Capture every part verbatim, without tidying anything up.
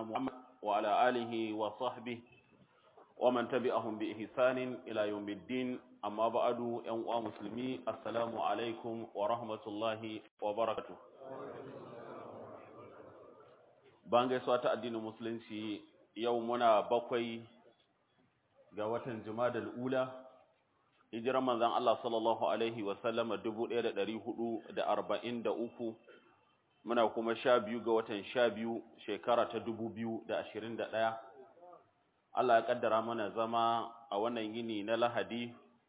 محمد وعلى آله وصحبه ومن تبعهم بإحسان إلى يوم الدين أما بعد يا مسلمي السلام عليكم ورحمة الله وبركاته bangai swata addinin musulunci yau muna bakwai ga watan Jumadal Ula hijiran manzon Allah sallallahu alaihi wa sallam dubu ɗaya da ɗari hudu da arba'in da uku muna kuma sha biyu ga watan sha biyu shekara ta dubu biyu da ashirin da ɗaya Allah ya kaddara mana zama a wannan yini na Lahadi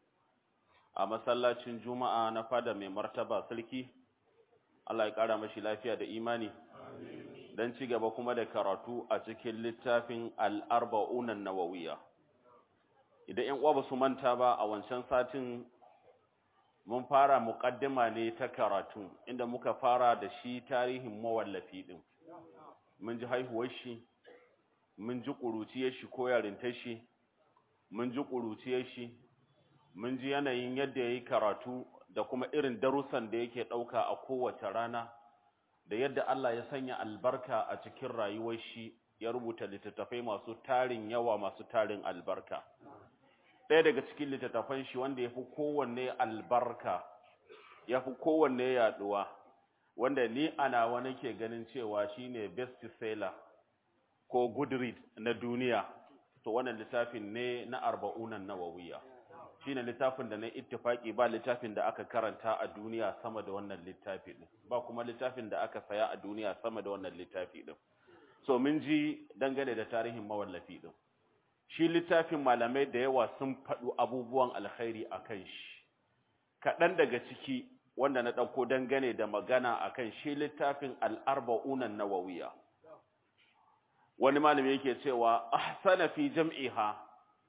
a masallacin Juma'a na fada mai martaba sarki Allah ya kara mashi lafiya da imani dan ci gaba kuma da karatu a cikin littafin al-arba'un an-nawawiyya idan ƴan uwa ba su manta ba a wancan satin mun fara muqaddima ne ta karatu inda muka fara da shi tarihin mawallafi din mun ji haihuwar shi mun ji kuruciyar shi ko yarintar shi mun ji kuruciyar shi mun ji yanayin yadda yayi karatu da kuma irin darussan da yake dauka a kowace rana da yadda Allah ya sanya albarka a cikin rayuwar shi ya rubuta littattafai masu tarin yawa masu tarin albarka ɗaya daga cikin littattafan shi wanda ya fi kowanne albarka ya fi kowanne yaduwa wanda ni ana wani ke ganin cewa shine best seller ko good read na duniya to wannan littafin ne na arba'unan nawawiyya shine littafin da na ittifaki ba littafin da aka karanta a duniya sama da wannan littafi din ba kuma littafin da aka saya a duniya sama da wannan littafi din so mun ji dangane da tarihin mawallafi din shi littafin malamai da yawa sun faɗu abubuwan alkhairi akan shi kaɗan daga ciki wanda na ɗauko dangane da magana akan shi littafin al-arba'unan nawawiyya wani malami yake cewa ahsana fi jam'iha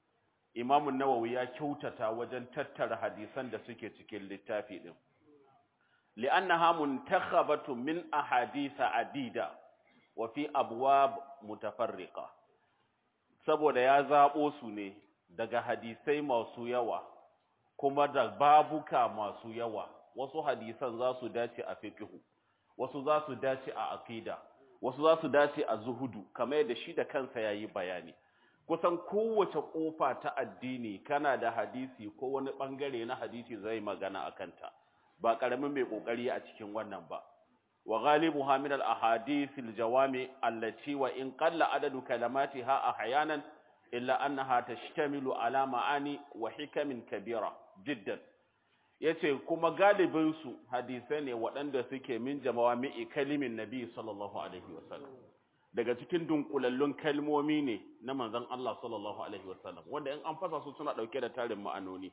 Imam an-Nawawi ya kyautata wajen tattara hadisan da suke cikin littafi din li'annaha muntakhabatu min ahadith adida wa fi abwab mutafarriqa saboda ya zabo su ne daga hadisai masu yawa kuma da babuka masu yawa wasu hadisan za su dace a fiqh wasu za su dace a aqida wasu za su dace a zuhudu kamar yadda shi da kansa yayi bayani kusan kowace kofa ta addini kana da hadisi ko wani bangare na hadisi zai magana akanta ba karamin mai kokari a cikin wannan ba wa ghalibuha min al ahadith al jawami allati wa in qalla adadu kalamatiha ahyanan illa annaha tashtamilu ala ma'ani wa hikamin kabira jiddan yace kuma galibin su hadisai ne waɗanda suke min jawami'i kalimin nabi sallallahu alaihi wasallam daga cikin dunkulallun kalmomi ne na manzon Allah sallallahu alaihi wasallam wanda in an fasa su suna dauke da tarin ma'anoni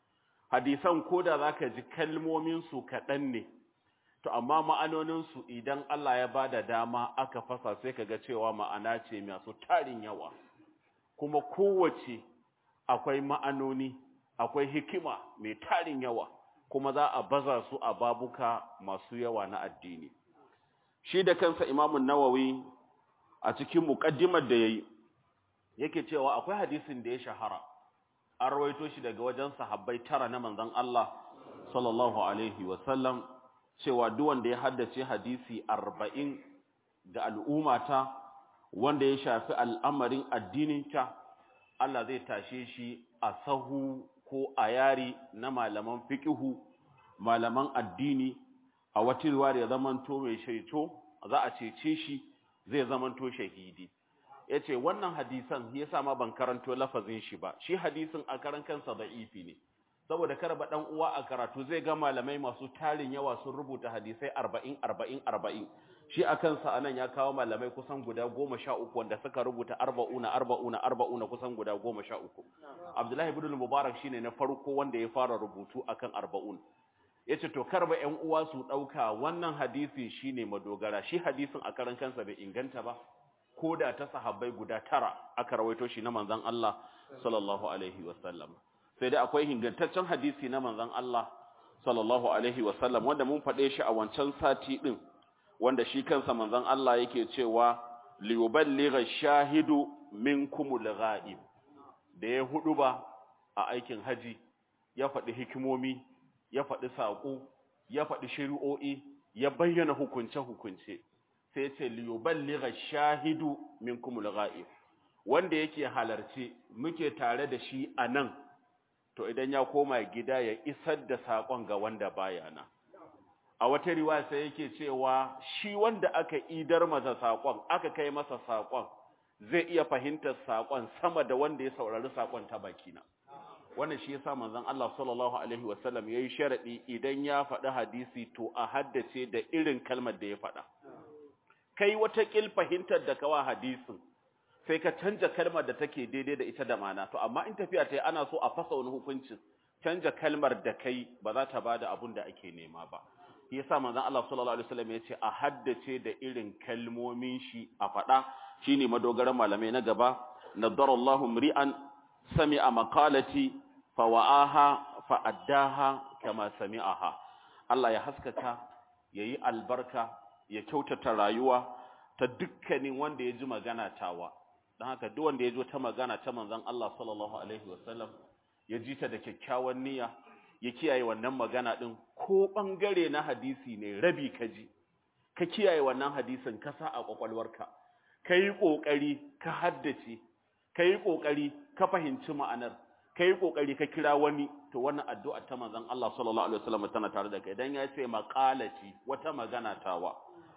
hadisan koda zaka ji kalmomin su kadan ne to amma ma'anonin su idan Allah ya bada dama aka fasa sai kaga cewa ma'ana ce masu tarin yawa kuma kowace akwai ma'anoni akwai hikima mai tarin yawa kuma za a baza su a babuka masu yawa na addini shi da kansa Imam an-Nawawi a cikin muqaddimar da yayi yake cewa akwai hadisin da ya shahara an rawaito shi daga wajen sahabbai tara na manzon Allah sallallahu alaihi wasallam cewa duk wanda ya haddace hadisi arba'in ga al'ummata wanda ya shafi al'amarin addininta Allah zai tashe shi a sahu ko a yari na malaman fiqhu malaman addini a wata riwaya ya zamanto mai shaito za a cece shi zai zamanto shahidi yace wannan hadisan yasa ma ban karanto lafazin shi ba shi hadisin a karan kansa da'ifi ne saboda karba dan uwa a karatu zai ga malamai masu tarin yawa sun rubuta hadisai arba'in arba'in arba'in shi akan sa anan ya kawo malamai kusan guda goma sha uku wanda suka rubuta arba'una arba'una arba'una kusan guda goma sha uku Abdullahi ibn al-Mubarak shine na farko wanda ya fara rubutu akan arba'un yace to karba ƴan uwa su dauka wannan hadisi shine madogara shi hadisin a karan kansa bai inganta ba koda ta sahabbai guda tara aka rawaito shi na manzon Allah sallallahu alaihi wasallam sai dai akwai ingantaccen hadisi na manzon Allah sallallahu alaihi wasallam wanda mun fade shi a wancan sati din wanda shi kansa manzon Allah yake cewa liyuballigha shahidu minkumul ghaib da ya hudu ba a aikin haji ya faɗi hikimomi ya faɗi saƙo ya faɗi shari'o'i ya bayyana hukunce-hukunce sai ce liyuballigha shahidu minkumul ghaib, wanda yake halarci muke tare da shi anan, to idan ya koma gida ya isar da sakon ga wanda baya nan. A wata riwaya sai yake cewa shi wanda aka idar masa sakon, aka kai masa sakon, zai iya fahimtar sakon sama da wanda ya saurari sakon ta bakina. Wannan shi yasa manzon Allah sallallahu alaihi wasallam yayi sharadi idan ya faɗi hadisi to a haddace da irin kalmar da ya faɗa. Kai wata kil fahimtar da kawa hadisin sai ka canja kalmar da take daidai da ita da mana, to amma in tafiya ta yi ana so a fasa wani hukuncin, canja kalmar da kai ba za ta bada abun da ake nema ba. Shi yasa manzon Allah sallallahu alaihi wasallam ya ce a haddace da irin kalmomin shi a faɗa, shine madogaran malamai na gaba. Nadarallahu mri'an sami'a maqalati fawa'aha fa'addaha kama sami'aha. Allah ya haskaka, yayi albarka, ya kyautata rayuwa ta dukkanin wanda ya ji magana tawa. Don haka duk wanda ya ji ta magana ta manzon Allah sallallahu alaihi wasallam ya ji ta da kyakkyawan niyya, ya kiyaye wannan magana din, ko bangare na hadisi ne rabi ka ji, ka kiyaye wannan hadisin ka sa a kwakwalwarka, kai kokari ka haddace, kai kokari ka fahimci ma'anar, kai kokari ka kira wani, to wannan addu'a ta manzon Allah sallallahu alaihi wasallam tana tare da kai. Dan ya ce maqalati, wata magana tawa,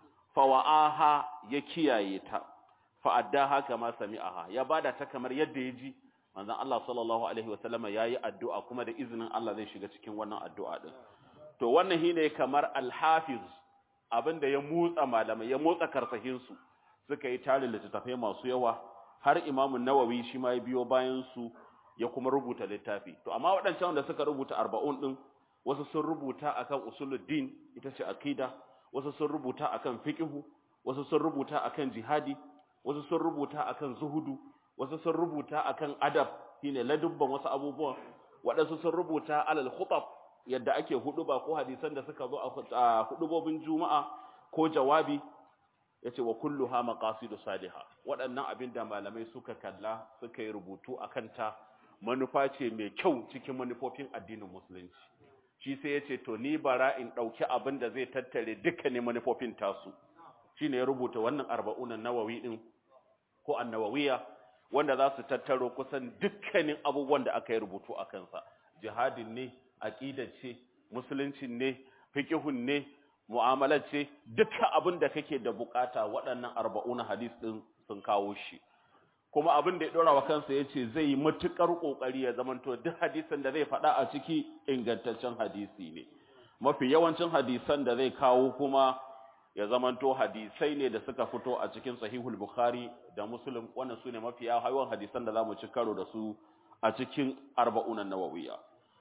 fawa'aha, ya kiyaye ta, fa'addaha kama sami'aha, ya bada ta kamar yadda ya ji. Manzon Allah sallallahu alaihi wasallama yayi addu'a kuma da izinin Allah zai shiga cikin wannan addu'a din. To wannan shine kamar al-hafiz, abinda ya motsa malamai, ya motsa karsahin su, suka yi tarin littattafai masu yawa, har Imam Nawawi shi ma ya biyo bayan su ya kuma rubuta littafi. To amma waɗancan da suka rubuta arba'un din, wasu sun rubuta akan usuluddin, ita ce akida, wasu sun rubuta akan fiqhu, wasu sun rubuta akan jihadi, wasu sun rubuta akan zuhudu, wasu sun rubuta akan adab, shine ladubban wasu abubuwan, waɗansu sun rubuta alal khutab, yadda ake huduba ko hadisan da suka zo a hudubobin juma'a ko jawabi. Yace wa kulluha maqasidu salihah. Waɗannan abin da malamai suka kalla suka yi rubutu akan ta, manufa ce mai kyau cikin manufofin addinin musulunci. Shi sai yace to ni bara in dauki abin da zai tattare dukkanin manufofin tasu. Shine ya rubuta wannan arba'un an-nawawi din ko an-nawawiyya, wanda za su tattaro kusan dukkanin abubuwan da aka yi rubutu a kansa. Jihadin ne, aqidar ce, musuluncin ne, fiqhun ne, mu'amalar ce, dukkan abin da kake da bukata waɗannan arba'una hadis din sun kawo shi. Kuma abin da ya dora wa kansa yace zai yi matukar kokari ya zamanto duk hadisin da zai faɗa a ciki ingantaccen hadisi ne. Mafi yawancin hadisan da zai kawo kuma ya zamanto hadisai ne da suka fito a cikin sahihul bukhari da muslim, wannan sune mafi yawan hadisan da zamu ci karo da su a cikin arba'un an-nawawiyya.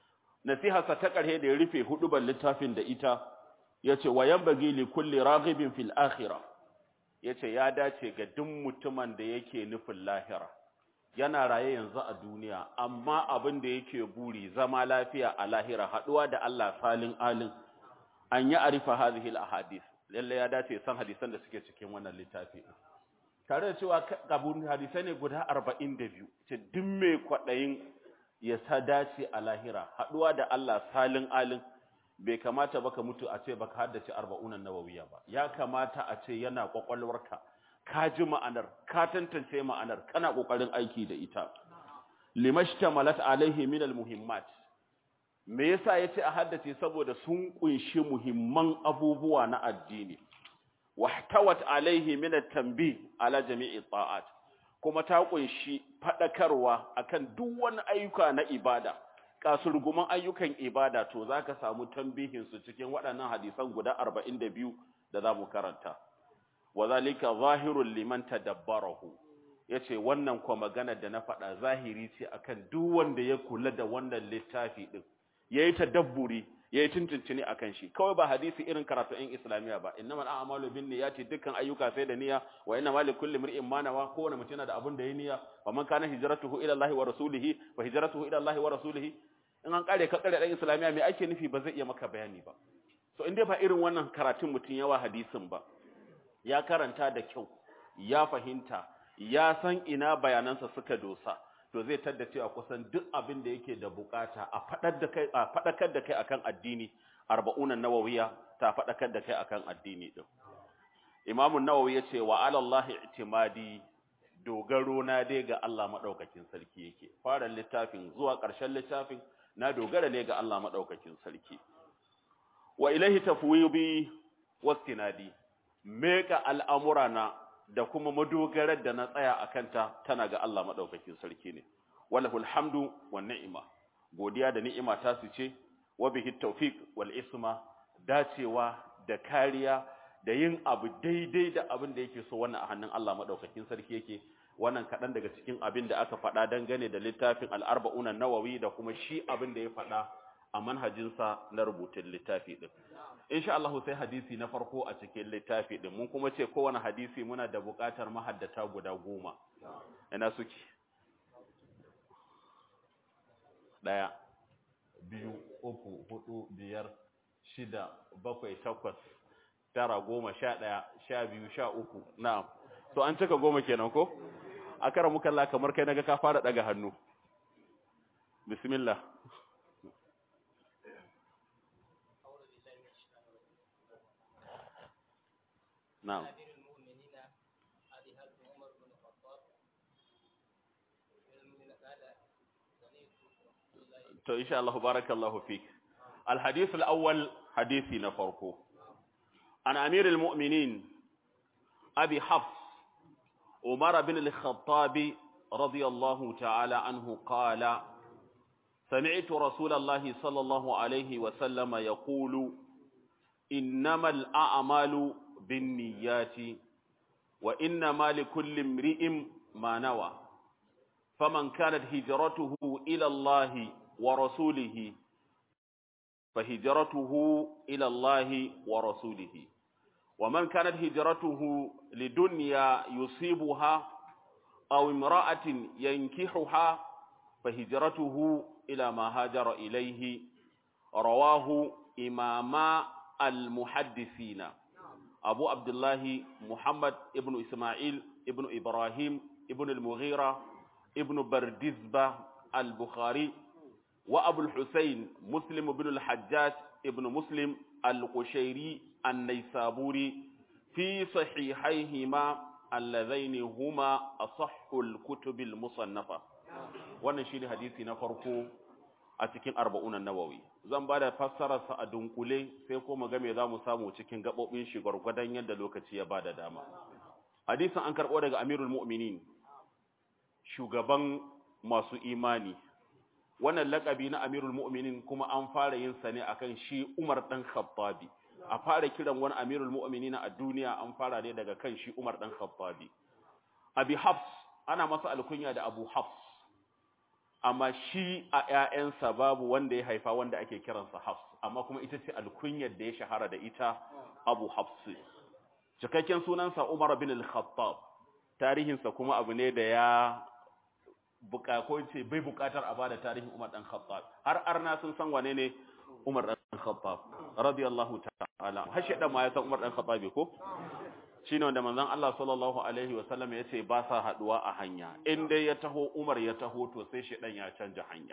Nasiha sa ta karhe da ya rufe huduban littafin da ita, yace wa yanbaghi li kulli raghibin fil akhirah, yace ya dace ga duk mutumin da yake nufin lahira, yana raye yanzu a duniya amma abin da yake buri zama lafiya a lahira, haduwa da Allah salin alin, an yi arifa hadhihi al-ahadith, lalle ya dace san hadisan da suke cikin wannan littafi. Tare da cewa kabun hadisai ne guda arba'in da biyu, ce duk mai kwadayin ya sa dace a lahira, haduwa da Allah salin alin, bai kamata baka mutu a ce baka haddace arba'un an-nawawiyya ba. Ya kamata a ce yana kwakwalwarka, ka ji ma'anar, ka tantance ma'anar, kana kokarin aiki da ita. Limashtamalat alaihi min al-muhimmat. Me yasa yace a haddace? Saboda sun kunshi muhimman abubuwa na addini. Wahtawat alaihi min at-tanbih ala jami'i ta'at. Kuma ta kunshi fadakarwa akan duk wani ayyuka na ibada. Kasurguman ayyukan ibada to zaka samu tambihin su cikin waɗannan hadisan guda arba'in da biyu da zamu karanta. Wazalika zahirul liman tadabbarahu. Yace wannan kwa magana da na faɗa zahiri ce akan duk wanda ya kula da wannan littafi din. Yayi tadabburi, yayi tuntuntuni akan shi. Kawai ba hadisi irin karatu in islamiya ba. Innamal a'malu binniyati, dukkan ayyuka sai da niyya, wa innamal likulli imrin ma nawa, kowane mutum yana da abin da yayi niyya. Wa man kana hijratuhu ila Allah wa rasulihi, fa hijratuhu ila Allah wa rasulihi. In an kare ka kare dan islamiya me ake nufi ba zai iya maka bayani ba. So in dai ba irin wannan karatun mutum yawa hadisin ba, ya karanta da kyau, ya fahimta, ya san ina bayanansa suka dosa, to zai tadda cewa kusan duk abin da yake da bukata a fadar da kai a fadakar da kai akan addini, arba'un an-nawawiyya ta fadakar da kai akan addini din. Imam an-Nawawi yace wa ala Allah i'timadi, dogaro na dai ga Allah madaukakin sarki yake. Fara littafin zuwa ƙarshen littafin na dogara ne ga Allah madaukakin sarki. Wa ilaihi tafwidi wastinadi, meka al'amurana da kuma madogarar da na tsaya akan ta tana ga Allah madaukakin sarki ne. Walahul hamdu wan ni'ma, godiya da ni'ima ta su ce, wa bihi tawfiq wal isma, dacewa da kariya da yin abu daidai da abin da yake so, wannan a hannun Allah madaukakin sarki yake. Wannan kaɗan daga cikin abin da aka faɗa dangane da littafin al-arba'un an-nawawi da kuma shi abin da ya faɗa a manhajinsa na rubutun littafi din. Insha Allah sai hadisi na farko a cikin littafi din. Mun kuma ce kowane hadisi muna da buƙatar mahaddata guda goma. Ina suke? Ɗaya, biyu, uku, hudu, biyar, shida, bakwai, takwas, tara, goma, sha ɗaya, sha biyu, sha uku. Na'am. So an cika goma kenan ko? Akara muka Allah kamar kai naga ka fara daga hannu. Bismillah. Na'am. To insha Allah barakallahu fik. Al-hadith al-awwal hadisi na farko. An Amir al-Mu'minin Abi Hafs Umar bin al-Khattab radiyallahu ta'ala anhu qala سمعت رسول الله صلى الله عليه وسلم يقول إنما الأعمال بالنيات وإنما لكل امرئ ما نوى فمن كانت هجرته إلى الله ورسوله فهجرته إلى الله ورسوله ومن كانت هجرته لدنيا يصيبها أو امرأة ينكحها فهجرته إلى ما هاجر إليه. رواه إمام المحدثين أبو عبد الله محمد ابن إسماعيل ابن إبراهيم ابن المغيرة ابن بردزبة البخاري وأبو الحسين مسلم بن الحجاج ابن مسلم القشيري النيسابوري في صحيحيهما اللذين هما أصح الكتب المصنفة. wannan shine hadisi na farko a cikin arba'un an-nawawi. Zan bada fassarar sa a dunkule sai kuma ga me zamu samu cikin gabobin shi gurgudan yadda lokaci ya bada dama. Hadisin an karbo daga Amirul Mu'minin, shugaban masu imani. Wannan lakabi na Amirul Mu'minin kuma an fara yin sa ne akan shi Umar dan Khattabi. A fara kiran wani Amirul Mu'minin a duniya an fara ne daga kan shi Umar dan Khattabi. Abi Hafs ana masa alkunya da Abu Hafs, amma shi a ƴaƴansa babu wanda ya haifa wanda ake kiransa Hafs, amma kuma ita ce alkunyar da ya shahara da ita Abu Hafs. Cikakken sunansa Umar bin al-Khattab, tarihinsa kuma abu ne da ya buka ko ce bai bukatar a bada tarihin Umar dan Khattab. Har arna sun san wane ne Umar dan Khattab radiyallahu ta'ala. Har shedan ma ya san Umar dan Khattab ko? Shine wanda manzon Allah sallallahu alaihi wasallam yace ba sa haduwa a hanya. In dai ya taho Umar ya taho to sai shedan ya canja hanya.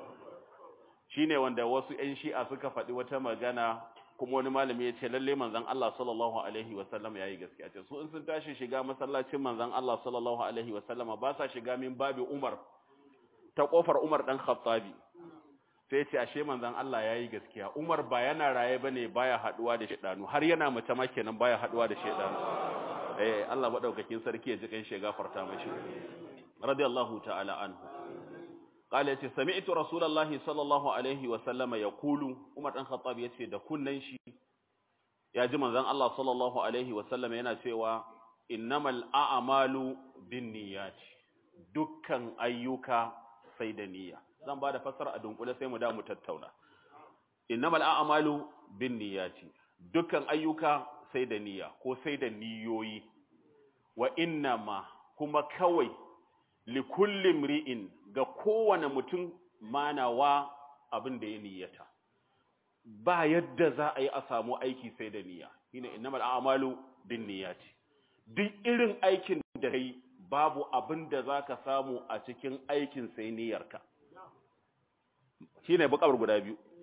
Shine wanda wasu ƴan Shi'a suka faɗi wata magana kuma wani malami yace lalle manzon Allah sallallahu alaihi wasallam yayi gaskiya. Ce su in sun tashi shiga masallacin manzon Allah sallallahu alaihi wasallam ba sa shiga min babi Umar ta kofar Umar dan Khattabi. Sai ce ashe manzon Allah yayi gaskiya. Umar ba yana raye bane baya haduwa da shedanu, har yana mace ma kenan baya haduwa da shedanu. Eh Allah madaukakin sarki ya ji kan shi gafarta mashi. Radiyallahu ta'ala anhu. Qala yace sami'tu Rasulullahi sallallahu alaihi wa sallama yaqulu, Umar dan Khattab yace da kunnan shi ya ji manzon Allah sallallahu alaihi wa sallama yana cewa innamal a'malu binniyati, dukkan ayyuka sai da niyya. Zan ba da fassara a dunkule sai mu da mu tattauna. Innamal a'malu binniyati, dukkan ayyuka sai da niyya ko sai da niyoyi. Wa innama, kuma kawai, likulli mri'in, ga kowane mutum manawa abin da ya niyyata. Ba yadda za a yi a samu aiki sai da niyya. Shine innamal a'malu binniyati. Duk irin aikin da kai babu abin da zaka samu a cikin aikin sai niyyarka. Shine buƙatar guda biyu.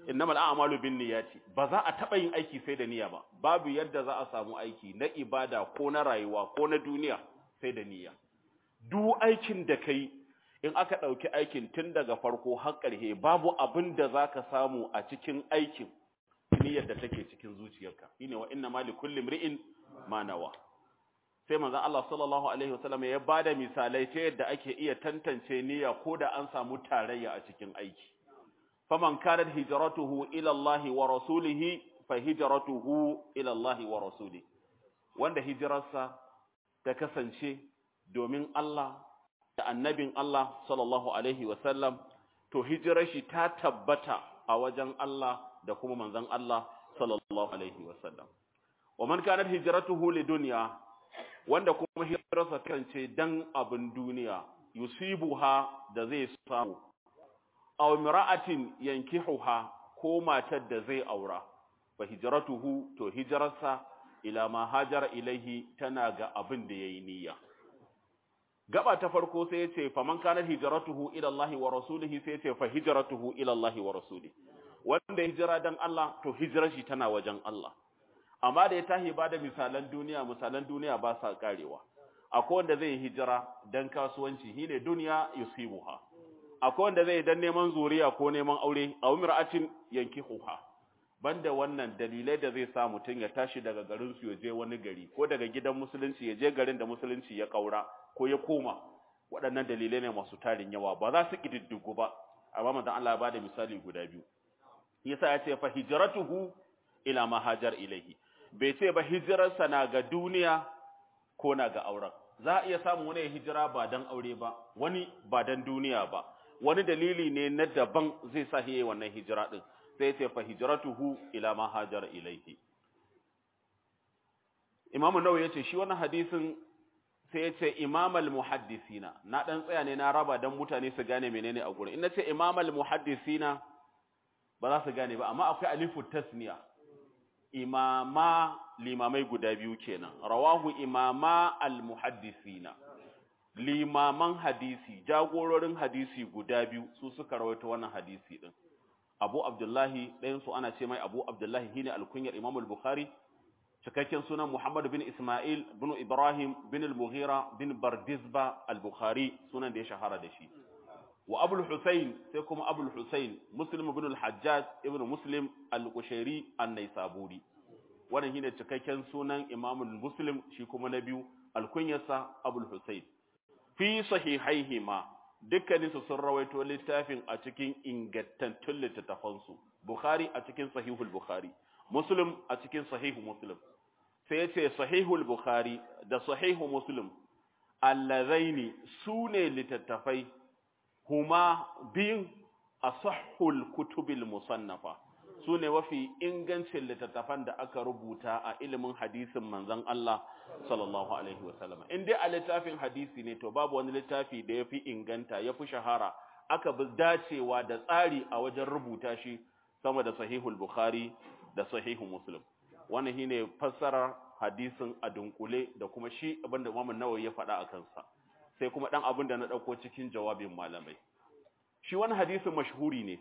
innamal a'malu binniyati ba za a taba yin aiki sai da niyya ba babu yadda za a samu aiki na ibada ko na rayuwa ko na duniya sai da niyya duk aikin da kai in aka dauki aikin tun daga farko har ƙarshe babu abin da zaka samu a cikin aikin niyyar da take cikin zuciyarka shine wa inna ma likulli imri'in ma nawa sai manzon Allah sallallahu alaihi wasallam ya bada misalai ta yadda ake iya tantance niyya ko da an samu tarayya a cikin aiki faman kanat hijratuhu ila Allah wa rasulihi fa hijratuhu ila Allah wa rasulihi wanda hijirarsa ta kasance domin Allah da annabin Allah sallallahu alaihi wasallam to hijirar shi ta tabbata a wajen Allah da kuma manzon Allah sallallahu alaihi wasallam wa man kanat hijratuhu lidunya wanda kuma hijirarsa kance dan abin duniya yusibuha da zai samu aw imra'atin yankihuha ko matar da zai aura fa hijratuhu to hijrarsa ila ma hajara ilaihi tana ga abin da yayi niyya gaba ta farko sai yace faman kanat hijratuhu ila Allah wa rasulihi sai yace fa hijratuhu ila Allah wa rasulihi wanda hijira dan Allah to hijirar shi tana wajen Allah amma da ya tahi ba da misalan duniya misalan duniya ba sa karewa akwai wanda zai hijira dan kasuwanci shine duniya yusibuha akwai wanda zai dan neman zuriya ko neman aure a umra'atin yankihuha banda wannan dalilai da zai sa mutun ya tashi daga garin su ya je wani gari ko daga gidan musulunci ya je garin da musulunci ya kaura ko ya koma waɗannan dalilai ne masu tarin yawa ba za su kididdigu ba amma manzon Allah ya bada misali guda biyu yasa ya ce fa hijratuhu ila ma hajar ilaihi bai ce ba hijirarsa na ga duniya ko na ga auren za a iya samu wani hijira ba dan aure ba wani ba dan duniya ba wani dalili ne na daban zai sa yayi wannan hijira din sai ce fa hijratuhu ila ma hajar ilaihi Imam Nawawi yace shi wannan hadisin sai yace Imam al-Muhaddisina na dan tsaya ne na raba dan mutane su gane menene a gurin in nace Imam al-Muhaddisina ba za su gane ba amma akwai alifu tasniya imama limamai guda biyu kenan rawahu imama al-muhaddisina limaman hadisi jagororin hadisi guda biyu su suka rawaito wannan hadisi din Abu Abdullahi ɗayan su ana ce mai Abu Abdullahi shine alkunyar Imam al-Bukhari cikakken sunan Muhammad bin Isma'il bin Ibrahim bin al-Mughira bin Bardizba al-Bukhari sunan da ya shahara da shi wa Abul Husayn sai kuma Abul Husayn Muslim ibn al-Hajjaj ibn Muslim al-Qushairi an-Naisaburi wannan shine cikakken sunan Imam Muslim shi kuma na biyu al-kunyarsa Abul Husayn fi sahihaihima dukkanin su sun rawaito littafin a cikin ingantattun littattafan su Bukhari a cikin Sahihul Bukhari Muslim a cikin Sahihu Muslim sai yace Sahihul Bukhari da Sahihu Muslim allazaini sune littattafai huma biyun asahhul kutubil musannafa sune wafi ingancin littattafan da aka rubuta a ilimin hadisin manzon Allah sallallahu alaihi wasallam in dai a littafin hadisi ne to babu wani littafi da yafi inganta yafi shahara aka bi dacewa da tsari a wajen rubuta shi sama da sahihul bukhari da sahihu muslim wannan shine fassarar hadisin a dunkule da kuma shi abinda Imam Nawawi ya faɗa akan sa sai kuma dan abin da na dauko cikin jawabin malamai shi wannan hadisin mashhuri ne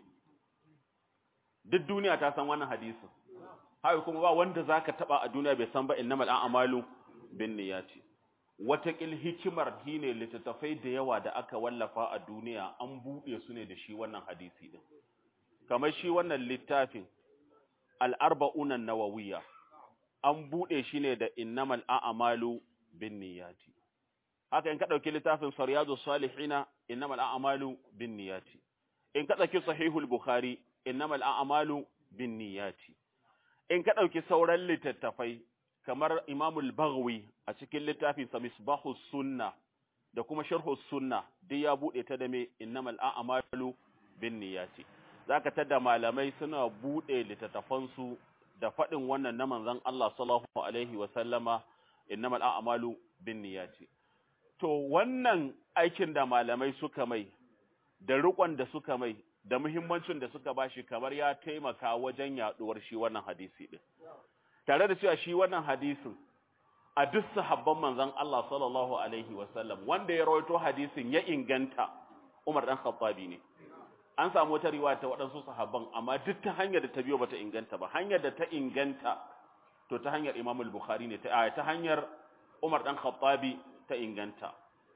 duk duniya ta san wannan hadisin haka kuma ba wanda zaka taba a duniya bai san ba innamal a'malu binniyati watakil hikimar shine littattafai da yawa da aka wallafa a duniya an bude su ne da shi wannan hadisi din kamar shi wannan littafin al-arba'un an-nawawiyya an bude shi ne da innamal a'malu binniyati haka in ka dauki littafin Riyadus Salihina innamal a'malu binniyati in ka dauki Sahihul Bukhari innamal a'malu binniyati in ka dauki sauran littattafai kamar Imam al-Baghawi a cikin littafin sa Misbahus Sunnah da kuma Sharhus Sunnah duk ya bude ta da me innamal a'malu binniyati zaka tada malamai suna bude littattafan su da fadin wannan na manzon Allah sallallahu alaihi wa sallama innamal a'malu binniyati to wannan aikin da malamai suka mai da rikon da suka mai da muhimmancin da suka bashi kamar ya taimaka wajen yaduwar shi wannan hadisi din tare da cewa shi wannan hadisin a duk sahabban manzon Allah sallallahu alaihi wasallam wanda ya rawaito hadisin ya inganta Umar dan Khattabi ne an samu wata riwaya ta waɗansu sahabban amma duk ta hanyar da ta biyo bata inganta ba hanyar da ta inganta to ta hanyar Imam al-Bukhari ne ta ta hanyar Umar dan Khattabi ta inganta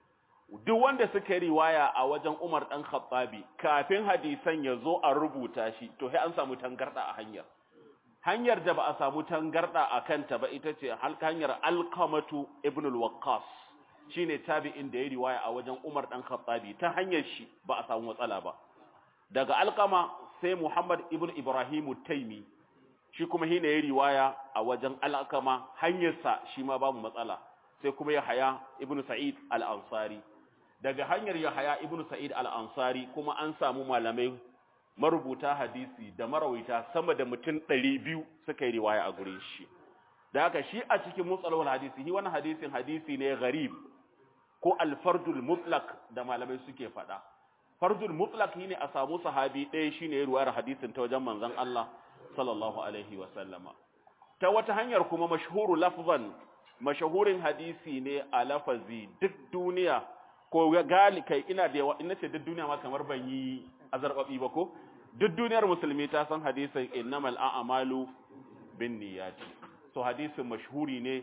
duk wanda suka riwaya a wajen Umar dan Khattabi kafin hadisan ya zo a rubuta shi to sai an samu tangarda a hanyar hanyar da ba a samu tangarda a kanta ba ita ce hanyar Alqamatu ibn al-Waqqas shine tabi'in da ya riwaya a wajen Umar dan Khattabi ta hanyar shi ba a samu matsala ba daga Alqama sai Muhammad ibn Ibrahim at-Taymi shi kuma hina ya riwaya a wajen Alqama hanyarsa shi ma babu matsala sai kuma Yahya ibn Sa'id al-Ansari daga hanyar Yahya ibn Sa'id al-Ansari kuma an samu malamai marubuta hadisi da marawaita sama da mutum ɗari biyu suka yi riwaya a gurin shi da haka shi a cikin mutsalawar hadisi shi wannan hadisin hadisi ne gharib ko al-fardul mutlaq da malamai suke faɗa fardul mutlaq shine a samu sahabi ɗaya shine ya riwayar hadisin ta wajen manzon Allah sallallahu alaihi wa sallama ta wata hanyar kuma mashhuru lafzan mashhurin hadisi ne a lafazi duk duniya ko gali kai ina da yawa ina ce duk duniya ma kamar ban yi azarbabi ba ko duk duniyar musulmi ta san hadisin innamal a'malu binniyati so hadisin mashhuri ne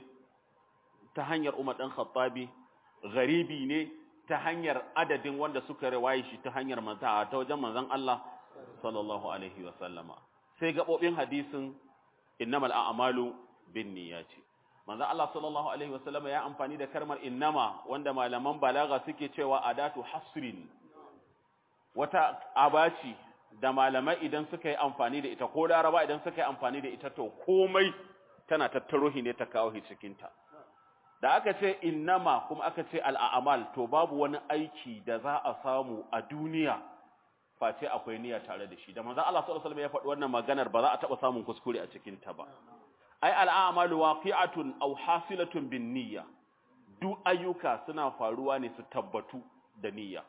ta hanyar Umar dan Khattabi garibi ne ta hanyar adadin wanda suka riwaye shi ta hanyar manza ta wajen manzon Allah sallallahu alaihi wa sallama sai gabobin hadisin innamal a'malu binniyati manzon Allah sallallahu alaihi wa sallama ya amfani da kalmar innama wanda malaman balaga suke cewa adatu hasrin wata abaci da malamai idan suka yi amfani da ita ko laraba idan suka yi amfani da ita to komai tana tattaro shi ne ta kawo shi cikin ta da aka ce innama kuma aka ce al'amal to babu wani aiki da za a samu a duniya face akwai niyya tare da shi da manzo Allah sallallahu alaihi wasallam ya faɗi wannan maganar ba za a taba samun kuskure a cikin ta ba ai al'amalu waqi'atun aw hasilatun bin niyya duk ayyuka suna faruwa ne su tabbatu da niyya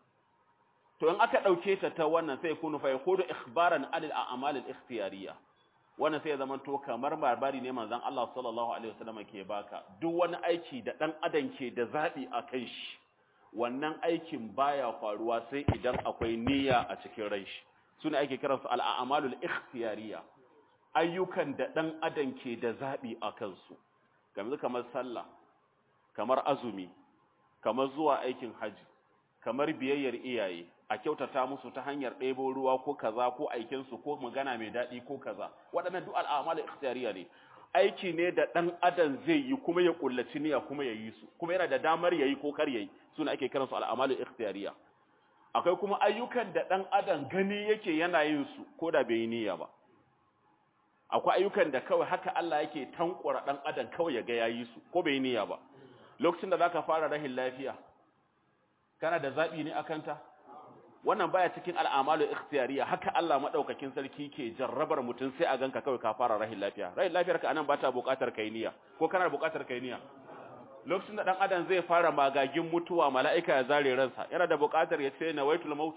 to in aka dauke ta ta wannan sai kunu fa yakudu ikhbaran anil a'mal al-ikhtiyariyya wannan sai ya zama to kamar barbari ne manzon Allah sallallahu alaihi wasallam ke baka duk wani aiki da dan adam ke da zabi akan shi wannan aikin baya faruwa sai idan akwai niyya a cikin ran shi sune ake kiransu al-a'malul ikhtiyariyya ayyukan da dan adam ke da zabi akan su kamar kamar sallah kamar azumi kamar zuwa aikin haji kamar biyayyar iyaye a kyautata musu ta hanyar ɗebo ruwa ko kaza ko aikinsu ko magana mai daɗi ko kaza waɗannan duk al'amal ikhtiyariya ne aiki ne da ɗan adam zai yi kuma ya kullaci niyya kuma ya yi su kuma yana da damar yayi ko kar yayi suna ake kiransu al'amal ikhtiyariya akwai kuma ayyukan da ɗan adam gani yake yana yin su ko da bai yi niyya ba akwai ayyukan da kawai haka Allah yake tankura ɗan adam kawai ya ga yayi su ko bai yi niyya ba lokacin da zaka fara rahin lafiya kana da zabi ne akan ta wannan baya cikin al'amalu ikhtiyariya haka Allah madaukakin sarki ke jarrabar mutun sai a ganka kawai ka fara rahin lafiya rahin lafiyarka anan ba ta buƙatar kai niyya ko kana da buƙatar kai niyya lokacin da dan adam zai fara magagin mutuwa mala'ika ya zare ransa yana da buƙatar ya ce na waitul maut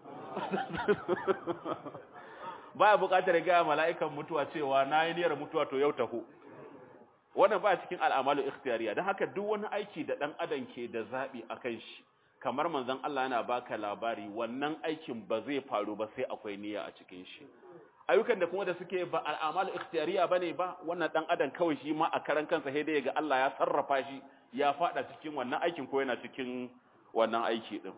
baya buƙatar ga mala'ikan mutuwa cewa nayi niyyar mutuwa to yau taho wannan baya cikin al'amalu ikhtiyariya dan haka duk wani aiki da dan adam ke da zabi akan shi kamar manzon Allah yana baka labari wannan aikin ba zai faru ba sai akwai niyya a cikin shi ayyukan da kuma da suke ba al'amalu ikhtiyariya bane ba wannan dan adam kawai shi ma a karan kansa sai dai ga Allah ya sarrafa shi ya fada cikin wannan aikin ko yana cikin wannan aiki din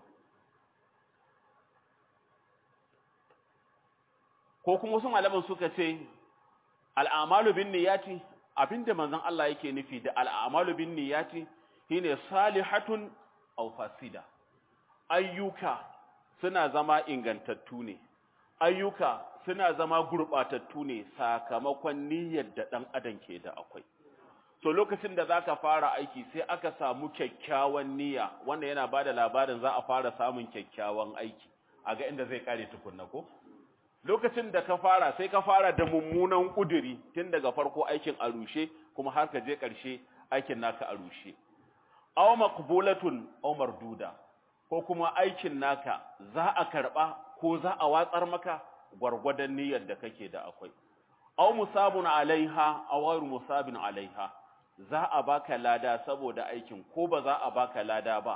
ko kuma wasu malaman suka ce al'amalu bin niyyati abinda manzon Allah yake nufi da al'amalu bin niyyati shine salihatun aw fasida ayyuka suna zama ingantattu ne ayyuka suna zama gurbatattu ne sakamakon niyyar da dan adam ke da akwai so lokacin da zaka fara aiki sai aka samu kyakkyawan niyya wanda yana bada labarin za a fara samun kyakkyawan aiki aga inda zai kare tukunna ko lokacin da ka fara sai ka fara da mummunan kuduri tun daga farko aikin a rushe kuma har ka je karshe aikin naka a rushe aw maqbulatun aw marduda ko kuma aikin naka za a karba ko za a watsar maka gwargwadon niyyar da kake da akwai aw musabun alaiha aw ghayr musabin alaiha za a baka lada saboda aikin ko ba za a baka lada ba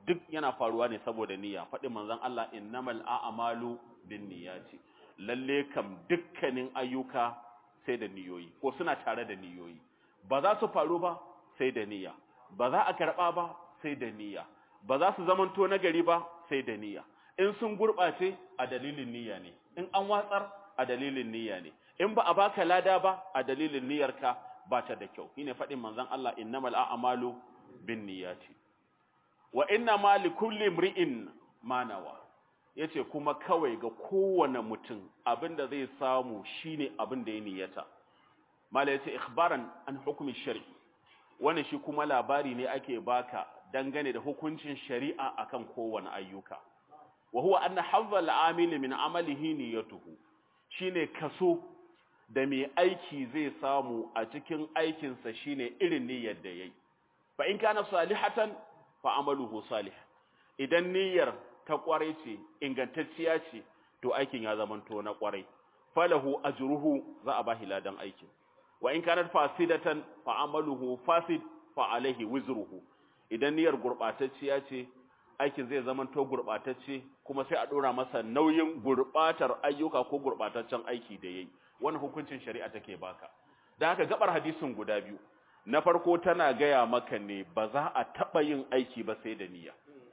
duk yana faruwa ne saboda niyya faɗin manzon Allah innamal a'malu binniyati lalle kam dukkanin ayyuka sai da niyoyi ko suna tare da niyoyi ba za su faru ba sai da niyya ba za a karba ba sai da niyya ba za su zamanto nagari ba sai da niyya in sun gurbace a dalilin niyya ne in an watsar a dalilin niyya ne in ba a baka lada ba a dalilin niyyarka ba ta da kyau shine faɗin manzon Allah innamal a'malu binniyati wa inna ma likulli imri'in ma nawa yace kuma kawai ga kowane mutum abinda zai samu shine abin da ya niyyata mala yace ikhbaran an hukmi shar'i wannan shi kuma labari ne ake baka dangane da hukuncin shari'a akan kowane ayyuka wa huwa anna hadha al-amil min amalihi niyyatuhu shine kaso da mai aiki zai samu a cikin aikinsa shine irin niyyar da yayi fa in kana salihatan fa amaluhu salih idan niyyar ta kware ce ingantacciya ce to aikin ya zamanto na kware falahu ajruhu za a bahi ladan aikin wa in kanat fasidatan fa amaluhu fasid fa alaihi wizruhu idan niyyar gurbatacciya ce aikin zai zamanto gurbatacce kuma sai a dora masa nauyin gurbatar ayyuka ko gurbataccen aiki da yayi wannan hukuncin shari'a take baka dan haka gabar hadisin guda biyu na farko tana gaya maka ne ba za a taba yin aiki ba sai da niyya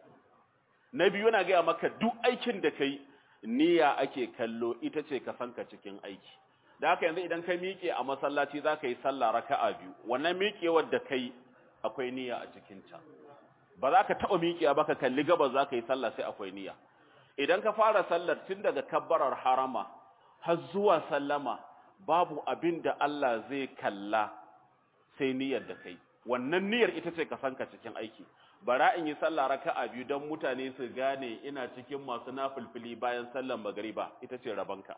na biyu yana gaya maka duk aikin da kai niyya ake kallo ita ce ka sanka cikin aiki da haka yanzu idan ka miƙe a masallaci za ka yi sallah raka'a biyu wannan miƙewar da kai akwai niyya a cikin ta ba za ka taɓa miƙewa ba ka kalli gaba za ka yi sallah sai akwai niyya idan ka fara sallar tun daga kabbarar harama har zuwa sallama babu abin da Allah zai kalla sai niyyar da kai wannan niyyar ita ce ka sanka cikin aiki bara in yi sallah raka'a biyu don mutane su gane ina cikin masu nafilfili bayan sallar magriba ita ce rabanka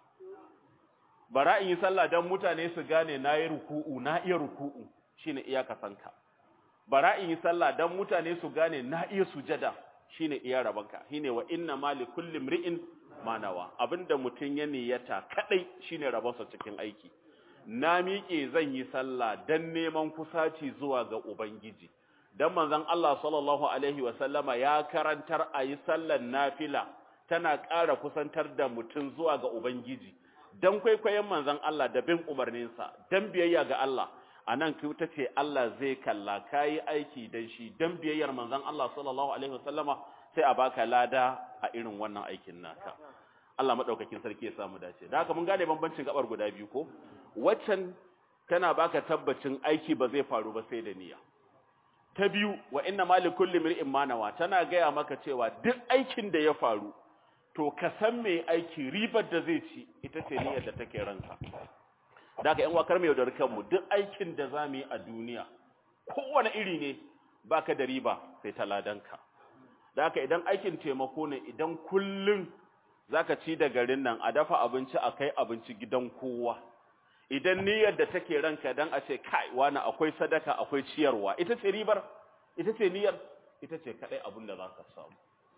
bara in yi sallah don mutane su gane nayi ruku'u na iya ruku'u shine iya ka sanka bara in yi sallah don mutane su gane na iya sujada shine iya rabanka shine wa inna ma li kulli imri'in ma nawa abinda mutun ya niyyata kadai shine rabansa cikin aiki na miƙe zan yi sallah dan neman kusaci zuwa ga ubangiji dan manzon Allah sallallahu alaihi wa sallama ya karantar ayi sallar nafila tana ƙara kusantar da mutun zuwa ga ubangiji dan kwaikwayon manzon Allah da bin umarninsa dan biyayya ga Allah anan ta ce Allah zai kalla kayi aiki dan shi dan biyayyar manzon Allah sallallahu alaihi wa sallama sai a baka lada a irin wannan aikin naka Allah madaukakin sarki ya samu dace da haka mun gane bambancin gabar guda biyu ko waccan tana baka tabbacin aiki ba zai faru ba sai da niyya ta biyu wa inna ma li kulli mir'in ma nawa tana gaya maka cewa duk aikin da ya faru to ka san me aiki ribar da zai ci ita ce niyyar da take ranka da haka yan wakar mai yaudar kanmu duk aikin da zamu yi a duniya kowane iri ne baka da riba sai ta ladanka da haka idan aikin taimako ne idan kullun zaka ci da garin nan a dafa abinci a kai abinci gidan kowa idan niyyar da take ranka dan a ce kai wani akwai sadaka akwai ciyarwa ita ce ribar ita ce niyyar ita ce kadai abin da zaka samu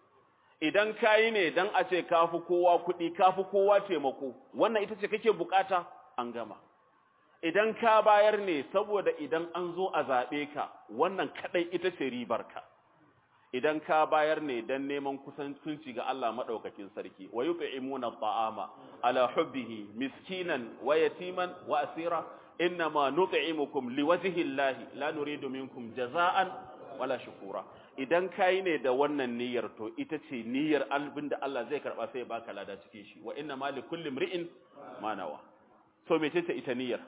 idan kai ne dan a ce kafi kowa kudi kafi kowa taimako wannan ita ce kake bukata an gama idan ka bayar ne saboda idan an zo a zabe ka wannan kadai ita ce ribarka idan ka bayar ne dan neman kusanci ga Allah madaukakin sarki wa yut'imuna at'ama ala hubbihi miskinan wa yatiman wa asira inma nut'imukum liwajhi llahi la nuridu minkum jazaan wala shukura idan kai ne da wannan niyyar to ita ce niyyar albinda Allah zai karba sai baka lada cikin shi wa inma likulli imri'in ma nawa so mece ce ita niyyar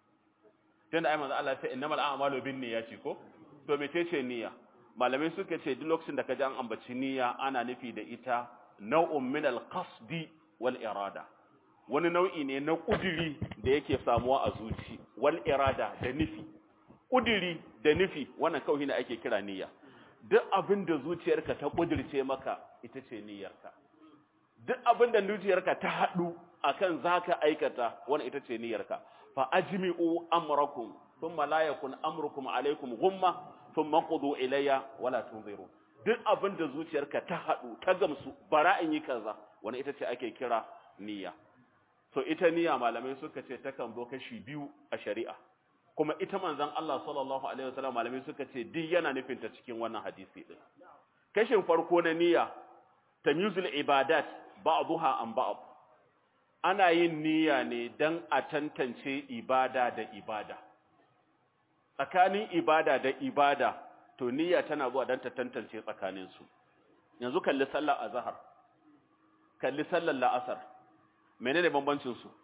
tunda ai manzo Allah sai innamal a'malu binniyati ko to mece ce niyya malamai suka ce duk lokacin da kaji an ambaci niyya ana nufi da ita nau'un min al-qasdi wal irada wani nau'i ne na kudiri da yake samuwa a zuci wal irada da nufi kudiri da nufi wannan kawai ne ake kira niyya duk abin da zuciyarka ta kudirce maka ita ce niyyarka duk abin da zuciyarka ta hadu akan zaka aikata wannan ita ce niyyarka fa ajmi'u amrakum thumma la yakun amrukum alaykum ghumma thumma qudu ilayya wala tunziru duk abin da zuciyarka ta hadu ta gamsu bara in yi kaza wannan ita ce ake kira niyya so ita niyya malamai suka ce takan zo kashi biyu a shari'a kuma ita manzon Allah sallallahu alaihi wasallam malamai suka ce duk yana nufin ta cikin wannan hadisi din kashin farko na niyya tamyizul ibadat ba'dha an ba'd ana yin niyya ne dan a tantance ibada da ibada tsakanin ibada da ibada to niyya tana zuwa dan ta tantance tsakanin su yanzu kalli sallar azhar kalli sallar la'asar menene bambancin su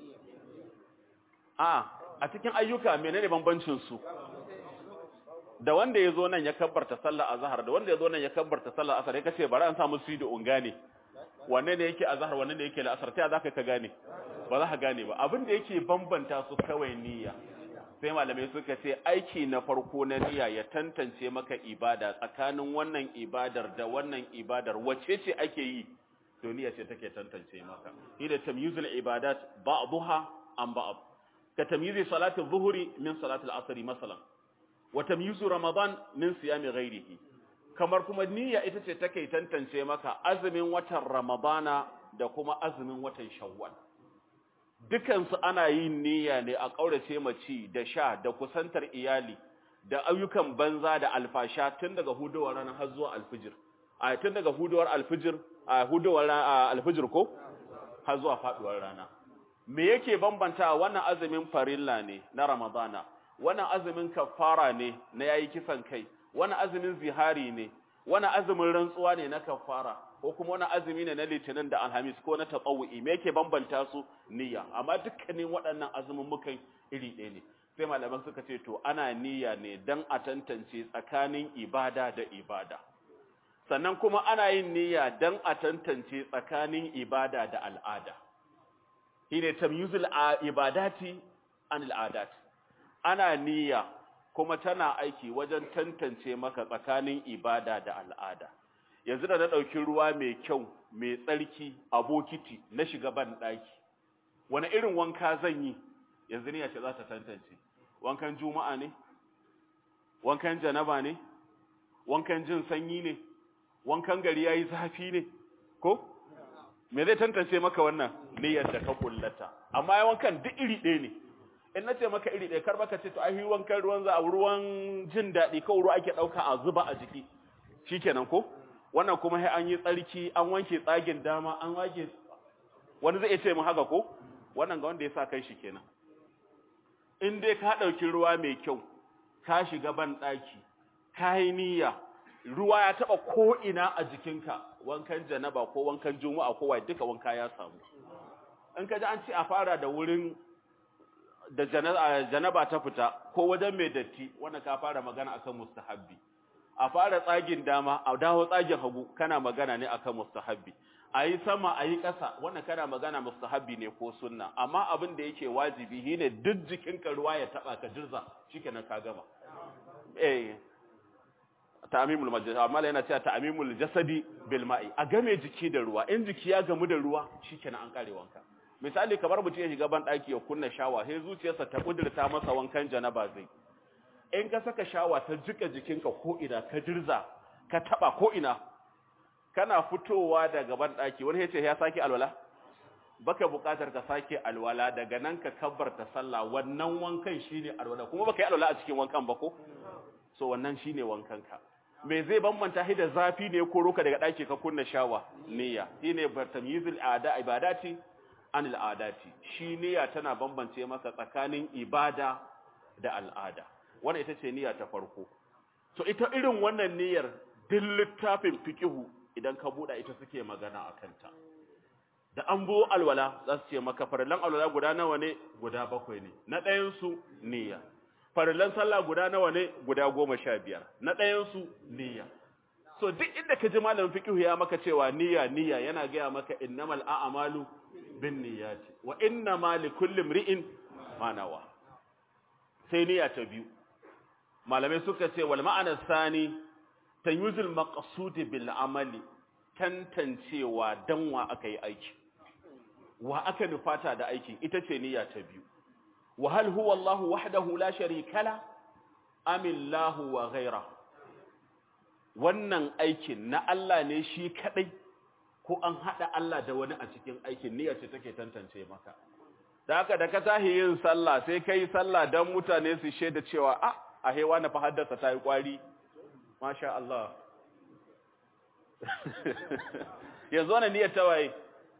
a a cikin ayyuka menene bambancin su da wanda yazo nan ya kabbarta sallar azhar da wanda yazo nan ya kabbarta sallar asar kai kace bari an samu su da ungane wanne ne yake azhar wanne ne yake la'asar sai zaka ka gane ba za ka gane ba abin da yake bambanta su kawai niyya sai malamai suka ce aiki na farko na niyya ya tantance maka ibada tsakanin wannan ibadar da wannan ibadar wacce ce ake yi to niyya ce take tantance maka ida tamyizul ibadat ba'daha an ba'd ka tamyizi salati adh-dhuhri min salati al-'asr masalan wa tamyizu ramadan min siyami ghayrihi kamar kuma niyya ita ce take tantance maka azumin watan ramadana da kuma azumin watan shawwal dukansu ana yin niyya ne a kaurace mace da sha da kusantar iyali da ayyukan banza da alfasha tun daga hudowar rana har zuwa alfijir a tun daga hudowar alfijir a hudowar alfijir ko har zuwa faduwar rana me yake bambanta wannan azumin farilla ne na ramadana wannan azumin kafara ne na yayi kisan kai wannan azumin zihari ne wannan azumin rantsuwa ne na kafara ko kuma wannan azumi ne na litinin da alhamis ko na tatawu'i me yake bambanta su niyya amma dukkanin waɗannan azumin mukan iri ɗaya ne sai malaman suka ce to ana niyya ne dan a tantance tsakanin ibada da ibada sannan kuma ana yin niyya dan a tantance tsakanin ibada da al'ada shine tamyizul ibadati anil adat ana niyya kuma tana aiki wajen tantance maka tsakanin ibada da al'ada yanzu da na ɗauki ruwa mai kyau mai tsarki a bokiti na shiga ban ɗaki wani irin wanka zan yi yanzu ne yace za ta tantance wankan juma'a ne wankan janaba ne wankan jin sanyi ne wankan gari yayi zafi ne ko me zai tantance maka wannan niyyar da ka kullata amma ai wankan duk iri ɗaya ne in nace maka iri ɗaya kar baka ce to ai wankan ruwan za a ruwan jin daɗi ko ruwa ake ɗauka a zuba a jiki shikenan ko wannan kuma sai an yi tsarki an wanke tsagin dama an wage wani zai ce mu haka ko wannan ga wanda ya sa kai shi kenan in dai ka ɗauki ruwa mai kyau ka shiga ban ɗaki ka yi niyya ruwa ya taɓa ko ina a jikinka wankan janaba ko wankan juma'a ko wai duka wanka ya samu in ka ji an ce a fara da wurin da janaba ta fita ko wajen mai datti wannan ka fara magana akan mustahabbi a fara tsagin dama a dawo tsagin hagu kana magana ne akan mustahabbi ayi sama ayi ƙasa wannan kana magana mustahabbi ne ko sunna amma abin da yake wajibi shine duk jikinka ruwa ya taba ka dirza shikenan ka gama eh ta'mimul majlis amma yana cewa ta'mimul jasadi bil ma'i a game jiki da ruwa in jiki ya gamu da ruwa shikenan an kare wanka misali kamar mutum ya shiga ban daki ya kunna shawa sai zuciyarsa ta kudurta masa wankan janaba zai in ka saka shawa ta jika jikinka ko ina ka dirza ka taba ko ina kana fitowa daga ban daki wani yace ya saki alwala baka bukatar ka sake alwala daga nan ka kabbarta sallah wannan wankan shine alwala kuma baka yi alwala a cikin wankan ba ko so wannan shine wankan ka me zai bambanta shi da zafi ne ko roka daga daki ka kunna shawa niyya shine bartamyizul ada ibadati anil adati shi niyya tana bambance maka tsakanin ibada da al'ada wannan ita ce niyya ta farko to ita irin wannan niyyar duk littafin fiqhu idan ka buɗa ita suke magana akan ta da an bo alwala za su ce maka farillan alwala guda nawa ne guda bakwai ne na ɗayan su niyya farillan sallah guda nawa ne guda goma sha biyar na ɗayan su niyya so duk inda ka ji malamin fiqhu ya maka cewa niyya niyya yana gaya maka innamal a'malu binniyati wa innamal likulli imri'in ma nawa sai niyya ta biyu malamai suka ce wal ma'ana sani tanyuzul maqsud bil amali tantancewa dan wa aka yi aiki wa aka nufata da aiki ita ce niyya ta biyu wa hal huwa Allah wahdahu la sharika la amillahu wa ghayra wannan aikin na Allah ne shi kadai ko an hada Allah da wani a cikin aikin niyya ce take tantance maka da haka da ka tahi yin sallah sai kai sallah dan mutane su shaida cewa a a hewa na fa haddasa ta yi kwari masha Allah yanzu wannan niyyar ta waye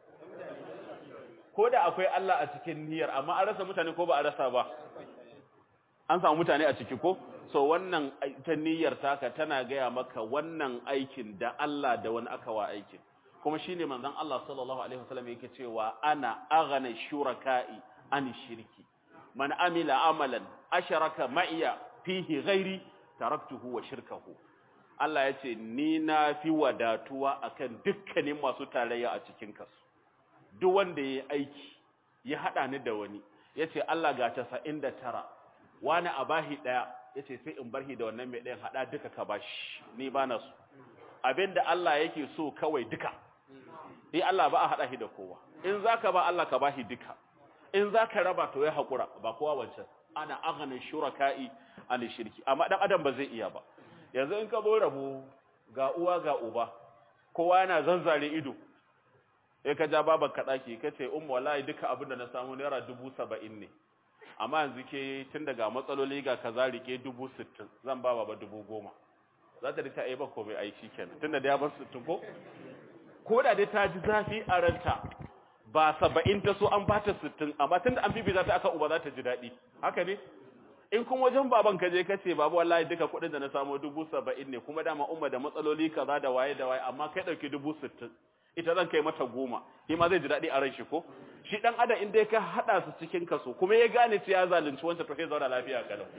ko da akwai Allah a cikin niyyar amma an rasa mutane ko ba a rasa ba an samu mutane a ciki ko so wannan ta niyyar taka tana gaya maka wannan aikin da Allah da wani aka wa aikin kuma shine manzon Allah sallallahu alaihi wasallam yake cewa ana aghna shuraka'i an shirki man amila amalan asharaka ma'iya fihi ghairi taraktuhu wa shirkahu Allah yace ni na fi wadatuwa akan dukkanin masu tarayya a cikin kasu duk wanda yayi aiki ya hada ni da wani yace Allah ga tasa'in da tara wani abahi daya yace sai in barhi da wannan mai dayan hada duka ka bashi ni bana so abinda Allah yake so kawai duka eh Allah ba a hada shi da kowa in zaka ba Allah ka bashi duka in zaka raba to ya hakura ba kowa wancan ana aghna shuraka'i an shirki amma dan adam ba zai iya ba yanzu in ka zo rabo ga uwa ga uba kowa yana zanzare ido sai ka ja baban ka daki kace ummu wallahi duka abinda na samu naira dubu saba'in ne amma yanzu ke tun daga matsaloli ga kaza rike dubu sittin zan ba baba dubu goma za ta rita ai ba ko bai ai shikenan tunda da ya bar sittin ko ko da dai ta ji zafi a ranta ba saba'in ta so an bata sittin amma tunda an bibi za ta aka uba za ta ji dadi haka ne in kuma wajen baban ka je kace babu wallahi duka kuɗin da na samu dubu saba'in ne kuma dama umma da matsaloli kaza da waye da waye amma kai dauki dubu sittin ita zan kai mata goma shi ma zai ji dadi a ran shi ko shi dan adam in dai ka hada su cikin kaso kuma ya gane cewa ya zalunci wanda to sai zauna lafiya kalau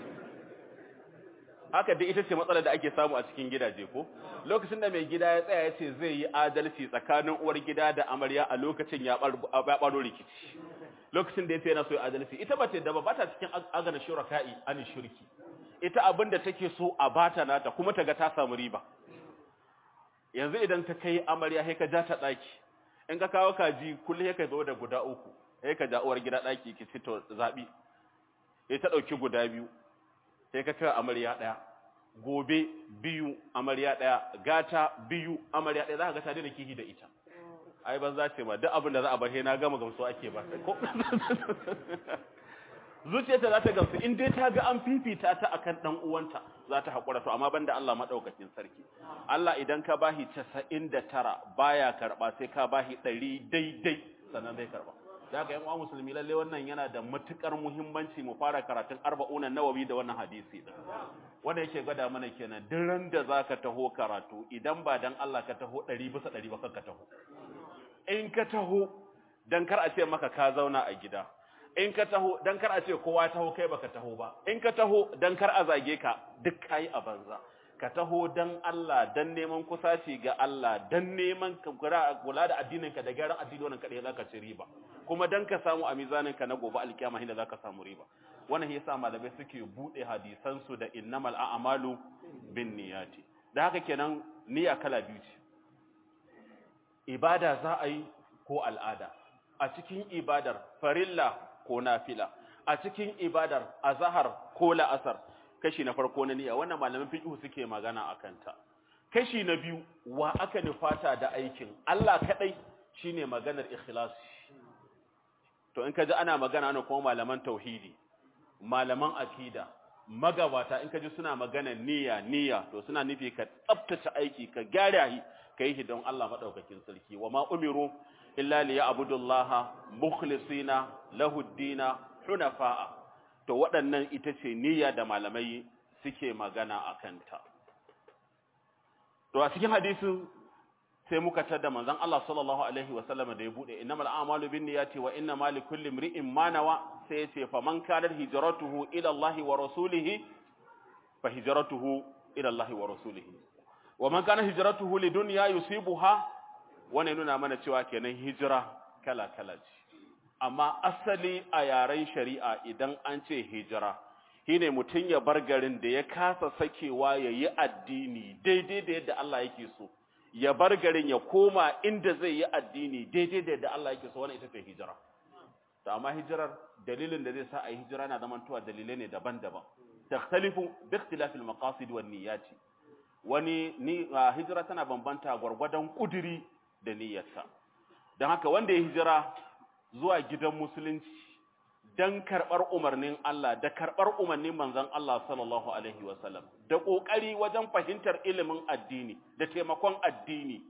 haka dai ita ce matsalar da ake samu a cikin gidaje ko lokacin da mai gida ya tsaya ya ce zai yi adalci tsakanin uwar gida da amarya a lokacin ya baro rikici lokacin da ya ce yana so ya adalci ita ba ta da ba ta cikin agana shuraka'i an shirki ita abinda take so a bata nata kuma ta ga ta samu riba yanzu idan ta kai amarya sai ka ja ta daki in ka kawo kaji kullu sai ka zo da guda uku sai ka ja uwar gida daki ki fito zabi sai ta dauki guda biyu sai ka kai amarya daya gobe biyu amarya daya gata biyu amarya daya zaka ga ta daina kihi da ita ai ban za ce ma duk abin da za a bar na gama gamsu ake ba ko zuciyarta za ta gamsu in dai ta ga an fifita ta akan dan uwanta za ta hakura to amma banda Allah madaukakin sarki Allah idan ka bahi casa'in da tara baya karba sai ka bahi ɗari daidai sannan zai karba daga yan uwa musulmi lalle wannan yana da matukar muhimmanci mu fara karatun arba'una nawawi da wannan hadisi din wanda yake gada mana kenan duk ran da zaka taho karatu idan ba dan Allah ka taho ɗari bisa ɗari ba ka taho in ka taho dan kar a ce maka ka zauna a gida in ka taho dan kar a ce kowa taho kai baka taho ba in ka taho dan kar a zage ka duk kai a banza ka taho dan Allah dan neman kusaci ga Allah dan neman kula da addininka da gyaran addini wannan kadai zaka ci riba kuma dan ka samu a mizaninka na gobe alkiyama inda zaka samu riba wannan yasa malamai suke bude hadisan su da innamal a'malu binniyati da haka kenan niyya kala biyu ce ibada za a yi ko al'ada a cikin ibadar farilla ko nafila a cikin ibadar azhar ko la'asar kashi na farko na niyya wannan malamin fiqh suke magana akan ta kashi na biyu wa aka nufata da aikin Allah kadai shine maganar ikhlasi to in kaji ana magana ne kuma malaman tauhidi malaman akida magabata in kaji suna magana niyya niyya to suna nufi ka tsaftace aiki ka gyara shi kai shi don Allah madaukakin sarki wa ma umiru illa liya'budullaha mukhlisina lahu ad-dina hunafa'a to waɗannan ita ce niyya da malamai suke magana akan ta to a cikin hadisin sai muka tada manzon Allah sallallahu alaihi wasallam da ya bude innamal a'malu binniyati wa innamal likulli imri'in ma nawa sai ya ce faman kana hijratuhu ila Allah wa rasulihi fa hijratuhu ila Allah wa rasulihi wa man kana hijratuhu lidunya yusibuha wannan nuna mana cewa kenan hijira kala kala ce amma asali a yaren shari'a idan an ce hijira shine mutun ya bar garin da ya kasa sakewa yayi addini daidai da yadda Allah yake so ya bar garin ya koma inda zai yi addini daidai da yadda Allah yake so wannan ita ce hijira to amma hijirar dalilin da zai sa a yi hijira na zamantowa dalilai ne daban-daban takhtalifu bi ikhtilaf al-maqasid wan niyyat wani ni hijira tana bambanta gurgurdan kuduri da niyyarsa dan haka wanda ya hijira zuwa gidan musulunci dan karbar umarnin Allah da karbar umarnin manzon Allah sallallahu alaihi wasallam da kokari wajen fahimtar ilimin addini da taimakon addini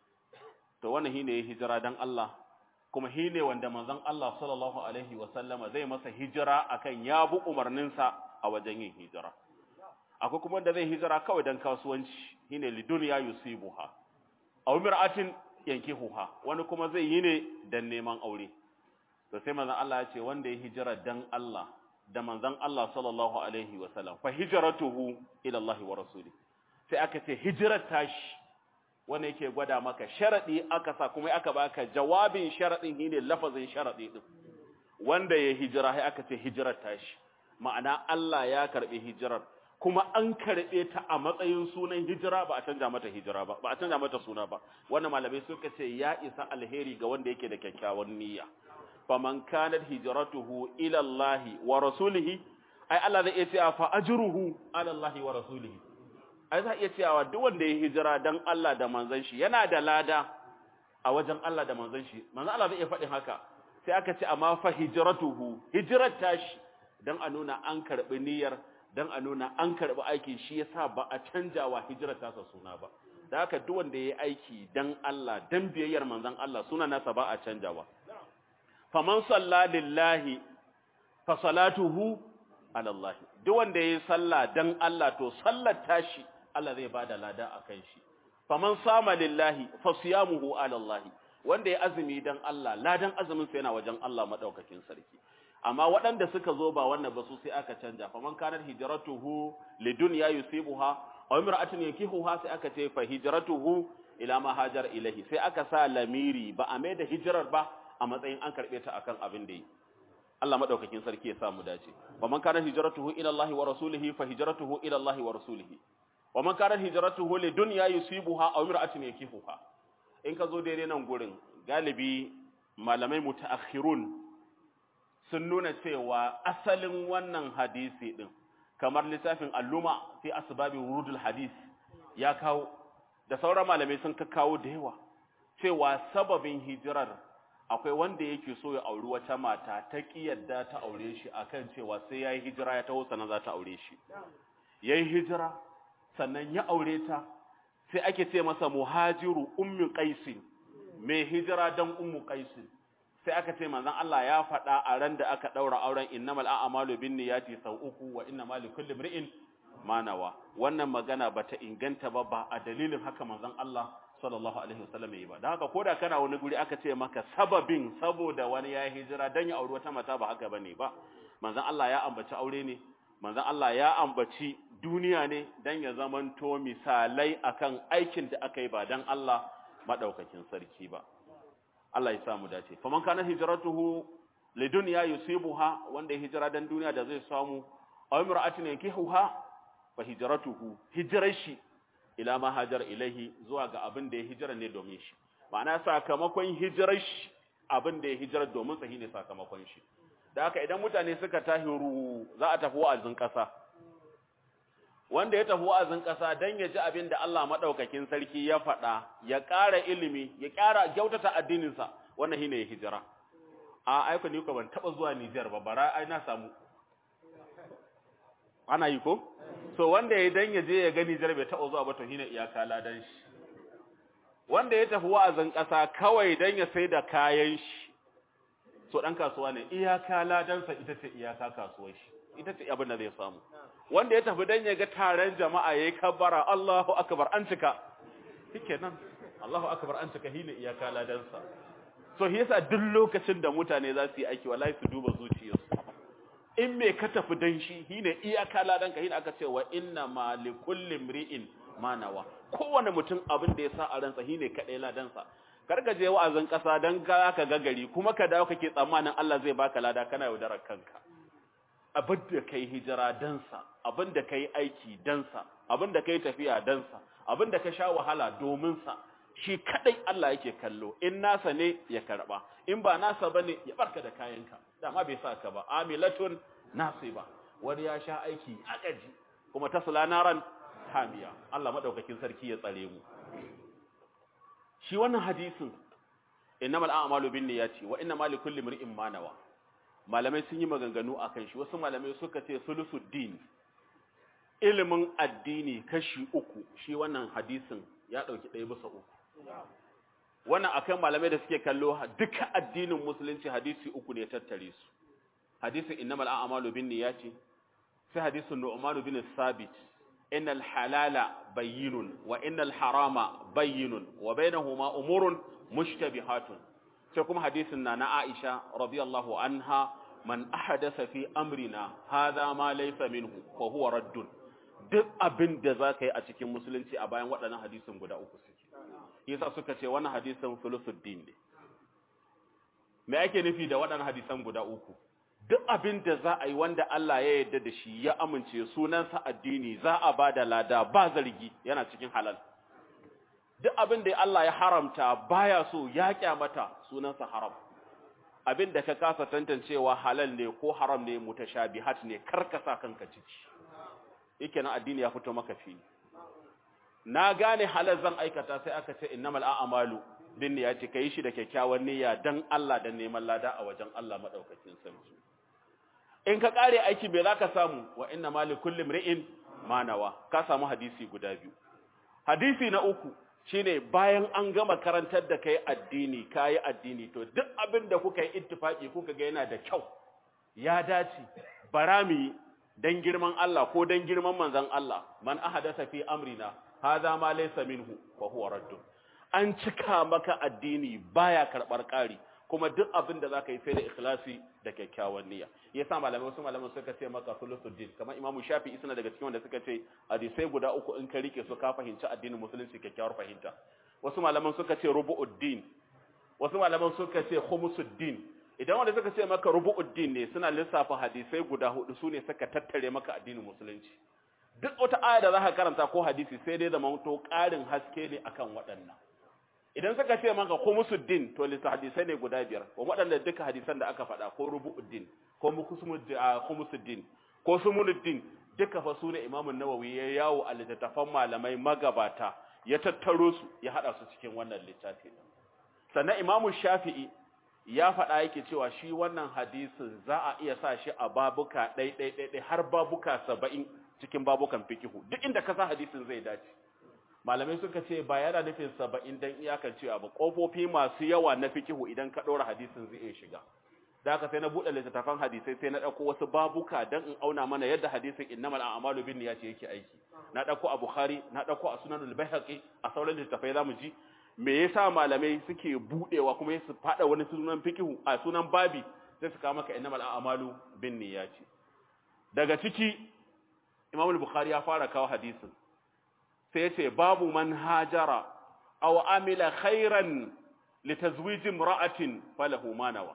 to wannan shine hijira dan Allah kuma shine wanda manzon Allah sallallahu alaihi wasallama zai masa hijira akan ya bu umarninsa a wajen yin hijira akwai kuma wanda zai hijira kawai dan kasuwanci shine lidunya yusibuha aw mir'atin yankihuha wani kuma zai yi ne dan neman aure to sai manzon Allah ya ce wanda ya hijira dan Allah da manzon Allah sallallahu alaihi wasallam fa hijratuhu ila Allah wa rasuli sai aka ce hijrar tashi wanda yake gwada maka sharadi aka sa kuma aka baka jawabin sharadin shine lafazin sharadi din wanda ya hijira sai aka ce hijrar tashi ma'ana Allah ya karbi hijirar kuma an karbe ta a matsayin sunan hijira ba a canja mata hijira ba ba a canja mata suna ba wannan malamai suka ce ya isa alheri ga wanda yake da kyakkyawan niyya faman kanat hijratuhu ila Allah wa rasulihi ai Allah zai iya cewa fa ajruhu ala Allah wa rasulihi ai zai iya cewa duk wanda ya hijira dan Allah da manzon shi yana da lada a wajen Allah da manzon shi manzon Allah zai iya faɗin haka sai aka ce amma fa hijratuhu hijrat tashi dan a nuna an karbi niyyar dan a nuna an karbi aikin shi yasa ba a canjawa hijrar tasa suna ba da haka duk wanda yayi aiki dan Allah dan biyayyar manzon Allah suna nasa ba a canjawa faman salla lillahi fa salatuhu ala Allah duk wanda yayi sallah dan Allah to sallar tashi Allah zai bada lada akan shi faman sama lillahi fa siyamuhu ala Allah wanda ya azumi dan Allah ladan azumin sa yana wajen Allah madaukakin sarki amma waɗanda suka zo ba wannan ba su sai aka canja faman kanat hijratuhu lidunya yusibuha aw imra'atin yankihuha sai aka ce fa hijratuhu ila ma hajar ilahi sai aka sa lamiri ba a mai da hijirar ba a matsayin an karbe ta akan abin da yi Allah madaukakin sarki ya samu dace wa man kana hijratuhu ila Allah wa rasulihi fa hijratuhu ila Allah wa rasulihi wa man kana hijratuhu li dunya yusibuha aw imra'atin yakifuha in ka zo daidai nan gurin galibi malamai mutaakhirun sun nuna cewa asalin wannan hadisi din kamar littafin alluma fi asbabi wurudul hadis ya kawo da sauran malamai sun kawo da yawa cewa sababin hijirar akwai wanda yake so ya auri wata mata ta kiyarda ta aure shi akan cewa sai yayi hijira ya taho sannan za ta aure shi yayi hijira sannan ya aure ta sai ake ce masa muhajiru ummu qais mai hijira dan ummu qais sai aka ce manzon Allah ya faɗa a ran da aka daura auren innamal a'malu binniyati sau uku wa innamal likulli imrin ma nawa wannan magana bata inganta ba ba a dalilin haka manzon Allah sallallahu alaihi wasallam yi ba dan haka koda kana wani guri aka ce maka sababin saboda wani ya hijira dan ya auri wata mata ba haka bane ba manzon Allah ya ambaci aure ne manzon Allah ya ambaci duniya ne dan ya zamanto misalai akan aikin da aka yi ba dan Allah madaukakin sarki ba Allah ya samu dace faman kana hijratuhu lidunya yusibuha wanda hijira dan duniya da zai samu aw imra'atin yankihuha fa hijratuhu hijrashi ila ma hajar ilaihi zuwa ga abin da ya hijira ne domin shi ma'ana sakamakon hijirar shi abin da ya hijira domin sa shine sakamakon shi da haka idan mutane suka tahiru za a tafi wa'azin kasa wanda ya tafi wa'azin kasa dan ya ji abin da Allah madaukakin sarki ya faɗa ya ƙara ilimi ya ƙara kyautata addinin sa wannan shine ya hijira a aiko ni ko ban taba zuwa Niger ba bara ai na samu ana yi ko so wanda ya dan ya je ya gani Niger bai taba zuwa ba to shine iyaka ladan shi wanda ya tafi wa'azin kasa kawai dan ya sai da kayan shi so dan kasuwa ne iyaka ladan sa ita ce iyaka kasuwar shi ita ce abin da zai samu wanda ya tafi dan ya ga taron jama'a yayi kabbara Allahu akbar an cika shikenan Allahu akbar an cika shine iyaka ladan sa so yasa duk lokacin da mutane za su yi aiki wallahi su duba zuciyarsu in me ka tafi dan shi shine iyaka ladan ka shine aka ce wa inna ma li kulli imri'in ma nawa kowane mutum abin da ya sa a ransa shine kadai ladan sa karka je wa'azin kasa dan ka ka ga gari kuma ka dawo kake tsammanin Allah zai baka lada kana yaudarar kanka abin da kai hijira dan sa abin da kai aiki dan sa abin da kai tafiya dan sa abin da ka sha wahala domin sa shi kadai Allah yake kallo in nasa ne ya karba in ba nasa bane ya barka da kayanka dama bai sa ka ba amilatun nasiba wani ya sha aiki akaji kuma tasla naran hamiya Allah madaukakin sarki ya tsare mu shi wannan hadisin innamal a'malu binniyati wa innamal likulli imrin ma nawa malamai sun yi maganganu akan shi. Wasu malamai suka ce sulusuddin, ilimin addini kashi uku, shi wannan hadisin ya dauki ɗaya bisa uku. Wannan akan malamai da suke kallo duka addinin musulunci hadisi uku ne tattare su. Hadisin innamal a'malu binniyati, sai hadisin Nu'man bin Sabit, innal halala bayyinun wa innal harama bayyinun wa bainahuma umurun mushtabihatun. Sai kuma hadisin na na Aisha radiyallahu anha, man ahdatha fi amrina hadha ma laysa minhu fa huwa raddun. Duk abin da zaka yi a cikin musulunci a bayan waɗannan hadisin guda uku suke. Yasa suka ce wannan hadisin sulusuddin ne. Me ake nufi da waɗannan hadisan guda uku? Duk abin da za a yi wanda Allah ya yarda da shi ya amince sunansa addini, za a ba da lada ba zargi, yana cikin halal. Duk abin da Allah ya haramta baya so ya kyamata, sunansa haram. Abin da ka kasa tantancewa halal ne ko haram ne, mutashabihat ne, karkasa kanka ciki. Yake nan addini ya fito maka fili. Na gane halal zan aikata, sai aka ce innamal a'malu binniyati, kai shi da kyakkyawan niyya dan Allah da neman lada a wajen Allah madaukakin sarki. In ka kare aiki bai zaka samu, wa inna ma li kulli imri'in ma nawa. Ka samu hadisi guda biyu. Hadisi na uku shine bayan an gama karantar da kai addini, kai addini, to duk abin da kuka yi ittifaki kuka ga yana da kyau, ya dace, barami dan girman Allah ko dan girman manzon Allah, man ahadasa fi amrina hadha ma laysa minhu fa huwa radd. An cika maka addini baya karbar kari, kuma duk abin da zaka yi sai da ikhlasi da kyakkyawan niyya. Yasa malamai wasu malamai suka ce maka sulusuddin, kamar Imam Shafi'i suna daga cikin wanda suka ce hadisai guda uku in ka rike su ka fahimci addinin musulunci kyakkyawar fahimta. Wasu malaman suka ce rubu'uddin, wasu malaman suka ce khumusuddin. Idan wanda suka ce maka rubu'uddin ne, suna lissafa hadisai guda hudu sune suka tattare maka addinin musulunci. Duk wata aya da zaka karanta ko hadisi sai dai da manto ƙarin haske ne akan waɗannan. Idan suka ce maka khumusuddin, to lissa hadisai ne guda biyar, ko waɗanda duka hadisan da aka faɗa, ko rubu'uddin, ko khumusuddin, ko sumunuddin, duka fa sune Imam Nawawi ya yawo a littattafan malamai magabata, ya tattaro su ya hada su cikin wannan littafi. Sannan Imam Shafi'i ya faɗa yake cewa shi wannan hadisin za a iya sa shi a babuka ɗai ɗai ɗai har babuka saba'in cikin babukan fikihu, duk inda ka sa hadisin zai dace. Malamai suka ce ba yana nufin saba'in dan iyakan cewa ba, kofofi masu yawa na fikihu idan ka ɗora hadisin zai iya shiga. Da haka sai na buɗe littattafan hadisai sai na ɗauko wasu babuka dan in auna mana yadda hadisin innamal a'malu binniyati yake aiki. Na ɗauko a Bukhari, na ɗauko a Sunanul Baihaqi, a sauran littattafai zamu ji me yasa malamai suke buɗewa kuma su faɗa wani sunan fikihu a sunan babi sai su kawo maka innamal a'malu binniyati. Daga ciki Imam al-Bukhari ya fara kawo hadisin sai yace babu man hajara aw amila khairan litazwij imra'atin falahu ma nawa.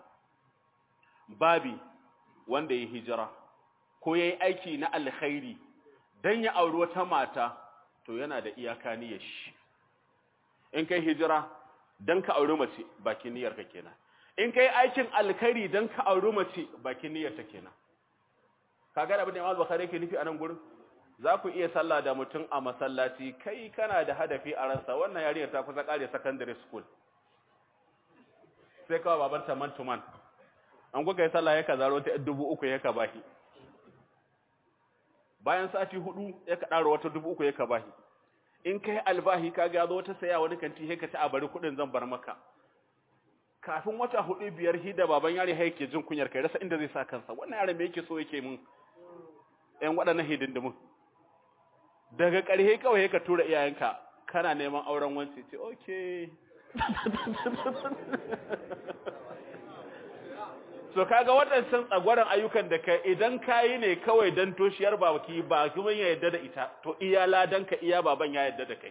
Babi wanda ya hijira ko yayi aiki na alkhairi dan ya auri wata mata, to yana da iyaka niyyar shi. In kai hijira dan ka auri mace, bakin niyyar ka kenan. In kai aikin alkhairi dan ka auri mace, bakin niyyar ta kenan. Kaga abin da Imam Bukhari yake nufi a nan gurin, za ku iya sallah da mutum a masallaci, kai kana da hadafi a ransa, wannan yarinyar ta kusa kare secondary school, sai kawai babanta man to man, an kuka yi sallah ya ka zaro ta dubu uku ya ka bashi, bayan sati hudu ya ka ɗaro wata dubu uku ya ka bashi. In kai albahi ka ga zo wata saya wani kanti sai ka ci a bari kuɗin zan bar maka, kafin wata hudu biyar hida baban yari haike jin kunyar kai rasa inda zai sa kansa, wannan yaron me yake so yake mun ɗan waɗannan hidindimin. Daga ƙarshe kawai ka tura iyayenka kana neman auren wanci, ce okay. So kaga waɗancan tsagwaron ayyukan da kai idan kayi ne kawai dan toshiyar baki ba kuma ya yadda da ita, to iya ladan ka iya baban ya yadda da kai.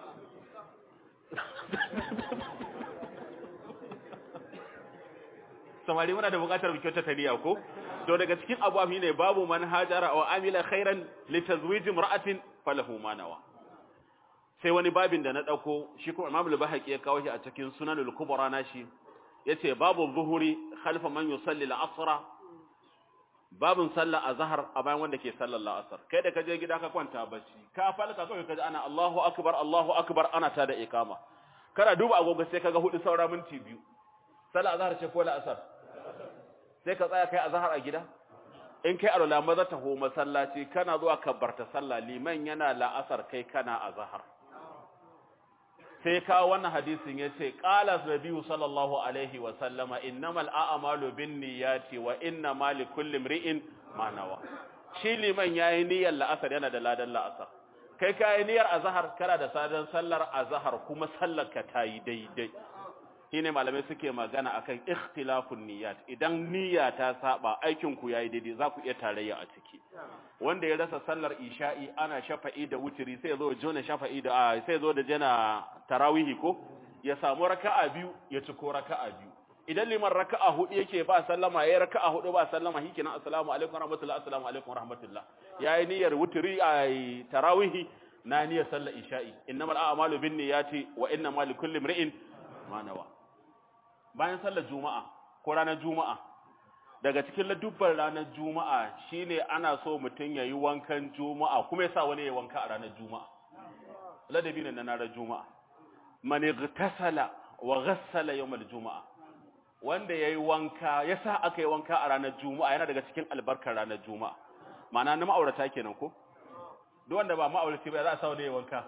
Samari muna da buƙatar mu kyautata niyya ko? To daga cikin abubuwa ne babu man hajara wa amila khairan litazwij imra'atin falahu ma nawa. Sai wani babin da na dauko shi kuma Imam al-Bahaqi ya kawo shi a cikin Sunanul Kubra nashi, yace babu zuhuri khalfa man yusalli al-asr, babun sallar azhar a bayan wanda ke sallar al-asr. Kai da kaje gida ka kwanta bacci, ka falka kai kaje ana Allahu akbar Allahu akbar ana ta da iqama, kana duba agogo sai kaga hudu saura minti biyu. Sallar azhar ce ko al-asr? sai ka tsaya kai azhar a gida in kai alwala maza taho masallaci kana zuwa kabbarta sallah liman yana la'asar kai kana azhar sai ka wannan hadisin yace qala nabiyyu sallallahu alaihi wa sallama innamal a'malu binniyati wa innamal likulli imri'in ma nawa shi liman yayi niyyar la'asar yana da ladan la'asar kai kai niyyar azhar kana da sadan sallar azhar kuma sallar ka tayi daidai shine malamai suke magana akan ikhtilafun niyyat idan niyya ta saba aikin ku yayi daidai za ku iya tarayya a ciki wanda ya rasa sallar isha'i ana shafa'i da wutiri sai zo jona shafa'i da sai zo da jana tarawihi ko ya samu raka'a biyu ya ci ko raka'a biyu idan liman raka'a hudu yake ba sallama yayi raka'a hudu ba sallama hikina assalamu alaikum warahmatullahi assalamu alaikum warahmatullahi yayi niyyar wutiri ai tarawihi na niyyar sallar isha'i innamal a'malu binniyati wa innamal likulli imri'in ma nawa bayan sallar juma'a ko ranar juma'a daga cikin ladubbar ranar juma'a shine ana so mutun yayi wankan juma'a kuma yasa wani yayi wanka a ranar juma'a ladabi ne na ranar juma'a man igtasala wa ghassala yawm al-juma'a wanda yayi wanka yasa aka yi wanka a ranar juma'a yana daga cikin albarkar ranar juma'a ma'ana na ma'aurata kenan ko duk wanda ba ma'aurati ba za a sa wani yayi wanka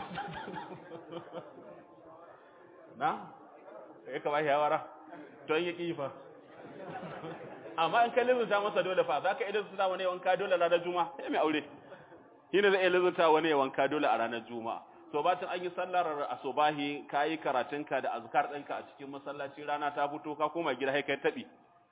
na ya ka bashi yawara to in yaki fa amma in ka lizuta masa dole fa zaka idan suna wani wanka dole ranar juma'a sai mai aure shine zai lizuta wani wanka dole a ranar juma'a to batun an yi sallar asubahi kai karatunka da azkar ɗinka a cikin masallaci rana ta fito ka koma gida sai kai tabi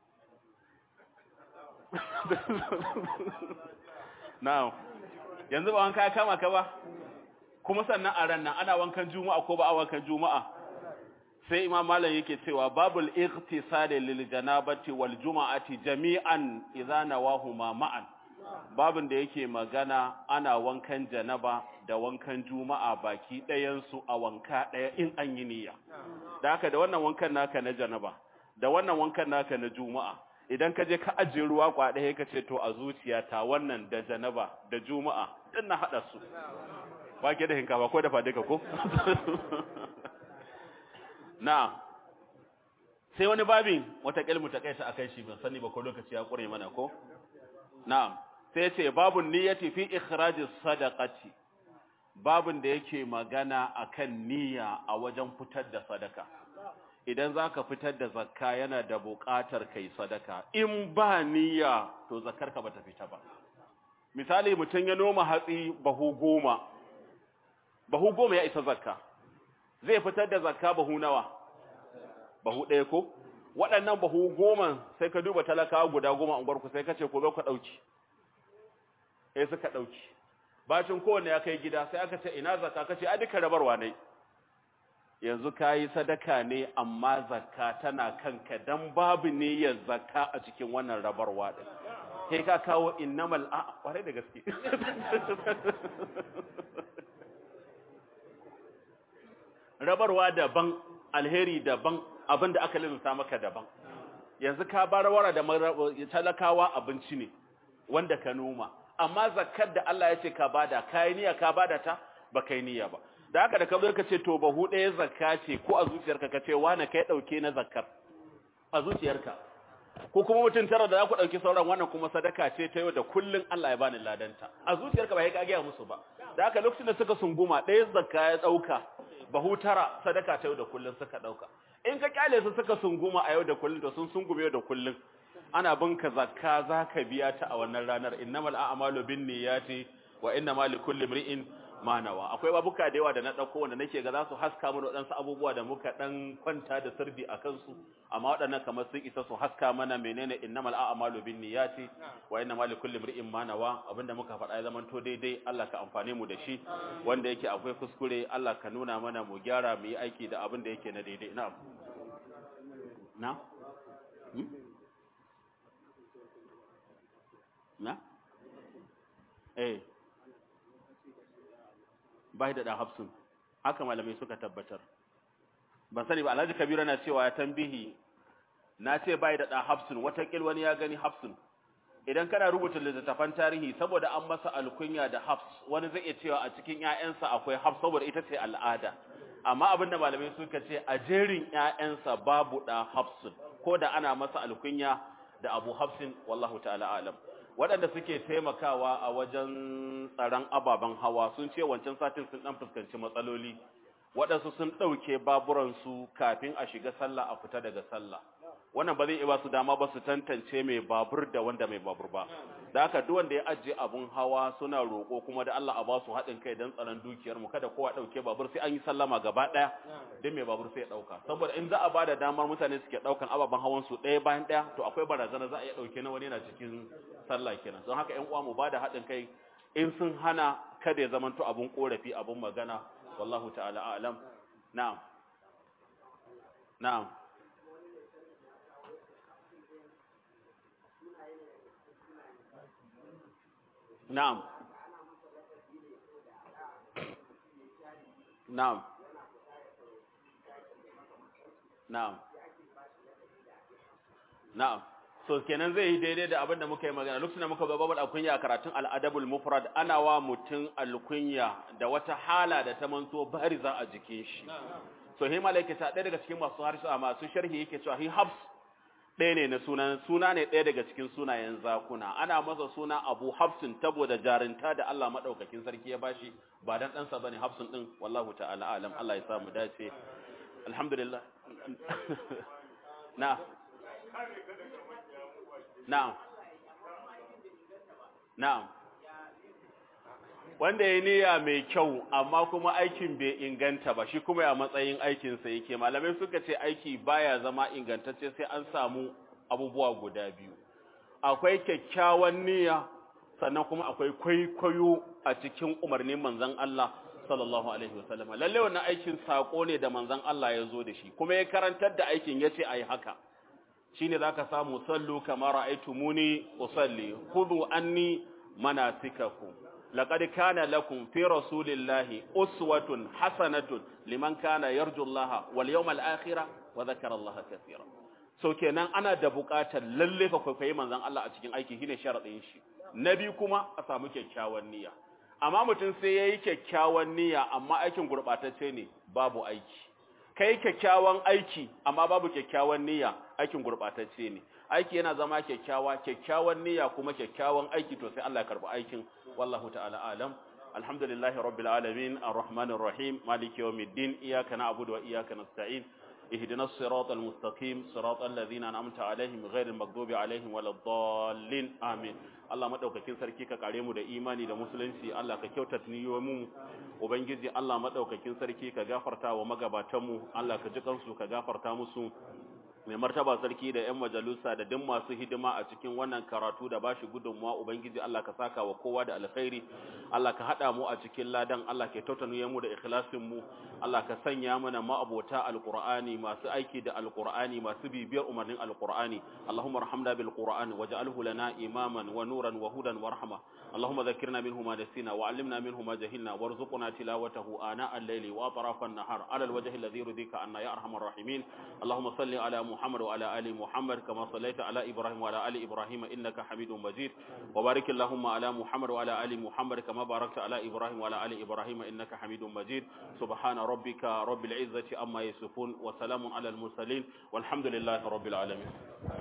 now yanzu ba wanka kama ka ba kuma sannan a ran nan ana wankan juma'a ko ba a wankan juma'a sai imam malam yake cewa babul ightisali lil janabati wal juma'ati jami'an idza nawahuma ma'an babin da yake magana ana wankan janaba da wankan juma'a baki ɗayan su a wanka ɗaya in an yi niyya da haka da wannan wankan naka na janaba da wannan wankan naka na juma'a idan ka je ka ajiye ruwa kwa ɗaya ka ce to a zuciyata wannan da janaba da juma'a din na hada su ba ke da hinkafa ko da fadika ko na sai wani babin wata kalmu ta kaita akan shi ban sani ba ko lokaci ya kure mana ko na'am sai ce babun niyyati fi ikhrajis sadaqati babun da yake magana akan niyya a wajen fitar da sadaka idan zaka fitar da zakka yana da buƙatar kai sadaka in ba niyya to zakarka bata fita ba misali mutun ya noma hatsi bahu goma bahu goma ya isa zakka zai fitar da zakka bahu nawa bahu ɗaya ko waɗannan bahu goma sai ka duba talakawa guda goma a gwarku sai ka ce ko zo ka ɗauki sai suka ɗauki bacin kowanne ya kai gida sai aka ce ina zakka ka ce a duka rabarwa ne yanzu ka yi sadaka ne amma zakka tana kanka dan babu niyyar zakka a cikin wannan rabarwa ɗin sai ka kawo innamal a ƙwarai da gaske rabarwa daban alheri daban abinda aka lissa maka daban yanzu ka barawara da talakawa abinci ne wanda ka noma amma zakkar da Allah ya ce ka bada kai niyya ka bada ta ba kai niyya ba da haka da ka zo ka ce to bahu ɗaya zakka ce ko a zuciyarka ka ce wani kai dauke na zakkar a zuciyarka ko kuma mutun tara da za ku dauki sauran wannan kuma sadaka ce ta yau da kullun Allah ya bani ladanta a zuciyarka ba ya ka ga musu ba da haka lokacin da suka sunguma ɗaya zakka ya dauka bahu tara sadaka ta yau da kullun suka dauka in ka kyale su suka sunguma a yau da kullun to sun sungume yau da kullun ana binka zakka zaka biya ta a wannan ranar innamal a'malu binniyati wa innamal likulli imri'in ma nawa akwai babuka da yawa da na dauko wanda nake ga za su haska mana wadansu abubuwa da muka dan kwanta da sirdi akan su amma wadannan kamar sun isa su haska mana menene innamal a'malu binniyati wa innamal likulli imri'in ma nawa abinda muka faɗa ya zaman to daidai Allah ka amfane mu da shi wanda yake akwai kuskure Allah ka nuna mana mu gyara mu yi aiki da abinda yake na daidai na'am na hmm? na eh bai da hafsun haka malamai suka tabbatar ban sani ba Alhaji Kabiru na cewa ya tambihi na ce bai da hafsun wata kil wani ya gani hafsun idan kana rubuta littattafan tarihi saboda an masa alkunya da hafs wani zai iya cewa a cikin ƴaƴansa akwai hafs saboda ita ce al'ada amma abinda malamai suka ce a jerin ƴaƴansa babu da hafsun ko da ana masa alkunya da Abu Hafsin wallahu ta'ala alam. Waɗanda suke taimakawa a wajen tsaron ababen hawa sun ce wancan satin sun ɗan fuskanci matsaloli, waɗansu sun ɗauke baburansu kafin a shiga sallah a fita daga sallah. Wannan ba zai iya ba su dama ba su tantance mai babur da wanda mai babur ba. Da haka duk wanda ya ajiye abun hawa suna roƙo kuma da Allah a ba su haɗin kai don tsaron dukiyar mu, kada kowa ɗauke babur sai an yi sallama gaba ɗaya don mai babur sai ya ɗauka. Saboda in za a ba da damar mutane suke ɗaukan ababen hawan su ɗaya bayan ɗaya to akwai barazana za a iya ɗauke na wani yana cikin sallah kenan. Don haka ƴan uwa mu ba da haɗin kai, in sun hana kada ya zamanto abun korafi abun magana. Wallahu ta'ala a'lam. Na'am. Na'am. Na'am. Na'am. Na'am. Na'am. So kenan zai yi daidai da abin da muka yi magana lokacin da muka ga babal alkunya a karatun al'adabul mufrad, ana wa mutum alkunya da wata hala da ta manto bariza a jikin shi. So hi malaika ta ɗaya daga cikin masu harshe a masu sharhi yake cewa hi habs ɗaya ne na sunan suna ne ɗaya daga cikin sunayen zakuna, ana masa suna Abu Hafsin saboda jarinta da Allah madaukakin sarki ya bashi, ba dan ɗansa bane Hafsin din. Wallahu ta'ala alam. Allah ya samu dace. Alhamdulillah. na Na'am. Na'am. Wanda ya niyya mai kyau amma kuma aikin bai inganta ba, shi kuma a matsayin aikinsa yake. Malamai suka ce aiki baya zama ingantacce sai an samu abubuwa guda biyu. Akwai kyakkyawan niyya, sannan kuma akwai kwaikwayo a cikin umarnin manzon Allah sallallahu alaihi wasallam. Lalle wannan aikin sako ne da manzon Allah ya zo da shi, kuma ya karantar da aikin yace ayi haka. Shine zaka samu sallu kama ra'aytumuni usalli khudhu anni manasikakum laqad kana lakum fi rasulillahi uswatun hasanatun liman kana yarju Allah wal yawmal akhir wa dhakara Allah kaseera. So kenan ana da buƙatar lalle ka kwaikwayi manzon Allah a cikin aiki, shine sharadin shi. Nabi kuma a samu kyakkyawan niyya. Amma mutum sai yayi kyakkyawan niyya amma aikin gurbatacce ne, babu aiki. Kai kyakkyawan aiki amma babu kyakkyawan niyya, aikin gurbatacce ne. Aiki yana zama kyakkyawa, kyakkyawan niyya kuma kyakkyawan aiki, to sai Allah ya karbi aikin. Wallahu ta'ala alam. Alhamdulillahi rabbil alamin, arrahmanir rahim, maliki yawmiddin, iyyaka na'budu wa iyyaka nasta'in. ihdinas siratal mustaqim, siratal ladzina an'amta alaihim ghairil maghdubi alaihim waladdallin. Amin. Allah madaukakin sarki ka kare mu da imani da musulunci, Allah ka kyautata niyoyin mu. Ubangiji Allah madaukakin sarki ka gafarta wa magabatan mu, Allah ka ji kansu ka gafarta musu. Mai martaba sarki da ƴan majalusa da duk masu hidima a cikin wannan karatu da bashi gudunmuwa, Ubangiji Allah ka saka wa kowa da alkhairi. Allah ka hada mu a cikin ladan, Allah ka tautanuye mu da ikhlasin mu. Allah ka sanya mana ma'abota alqur'ani, masu aiki da alqur'ani, masu bibiyar umarnin alqur'ani. Allahumma arhamna bil qur'an waj'alhu lana imaman wa nuran wa hudan wa rahma. Allahumma dhakkirna minhu ma nasina wa 'allimna minhu ma jahilna warzuqna tilawatahu ana al-layli wa atrafa an-nahar 'ala al-wajhi alladhi yurdika anna ya arhamar rahimin. Allahumma salli ala محمد وعلى آل محمد كما صليت على إبراهيم وعلى آل إبراهيم إنك حميد مجيد وبارك اللهم على محمد وعلى آل محمد كما باركت على إبراهيم وعلى آل إبراهيم إنك حميد مجيد سبحان ربك رب العزة أما يصفون وسلام على المرسلين والحمد لله رب العالمين.